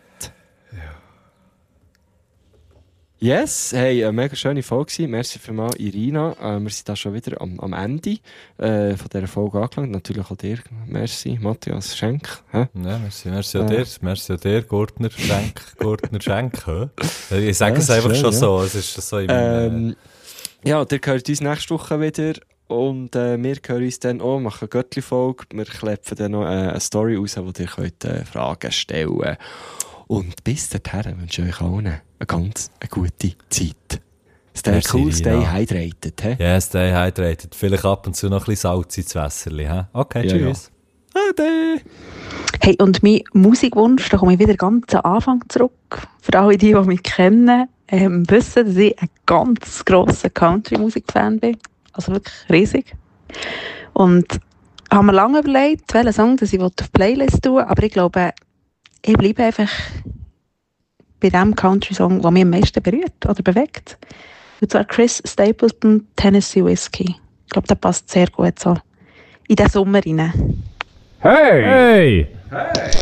Yes, hey, eine mega schöne Folge. Merci vielmals, Irina. Wir sind da schon wieder am Ende von dieser Folge angelangt. Natürlich auch dir. Merci, Matthias Schenk. Hä? Ja, merci an dir. Merci an dir, Gurtner Schenk. Ich sage es einfach schon so. Es ist so in ja, ihr hört uns nächste Woche wieder. Und wir hören uns dann auch, machen eine Göttli-Folge. Wir klepfen dann noch eine Story raus, wo ihr könnt, Fragen stellen könnt. Und bis dahin wünsche ich euch allen eine ganz gute Zeit. Stay cool, stay hydrated. He? Ja, stay hydrated. Vielleicht ab und zu noch ein bisschen Salz ins Wässerchen. Okay, tschüss. Ja. Ade. Hey, und mein Musikwunsch, da komme ich wieder ganz am Anfang zurück. Für alle, die mich kennen, wissen, dass ich ein ganz grosser Country-Musik-Fan bin. Also wirklich riesig. Und habe mir lange überlegt, welchen Song ich auf die Playlist tun will, aber ich glaube, ich bleibe einfach bei dem Country-Song, der mich am meisten berührt oder bewegt. Und zwar Chris Stapleton, Tennessee Whiskey. Ich glaube, der passt sehr gut so in den Sommer rein. Hey! Hey!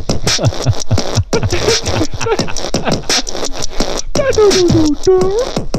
Hey!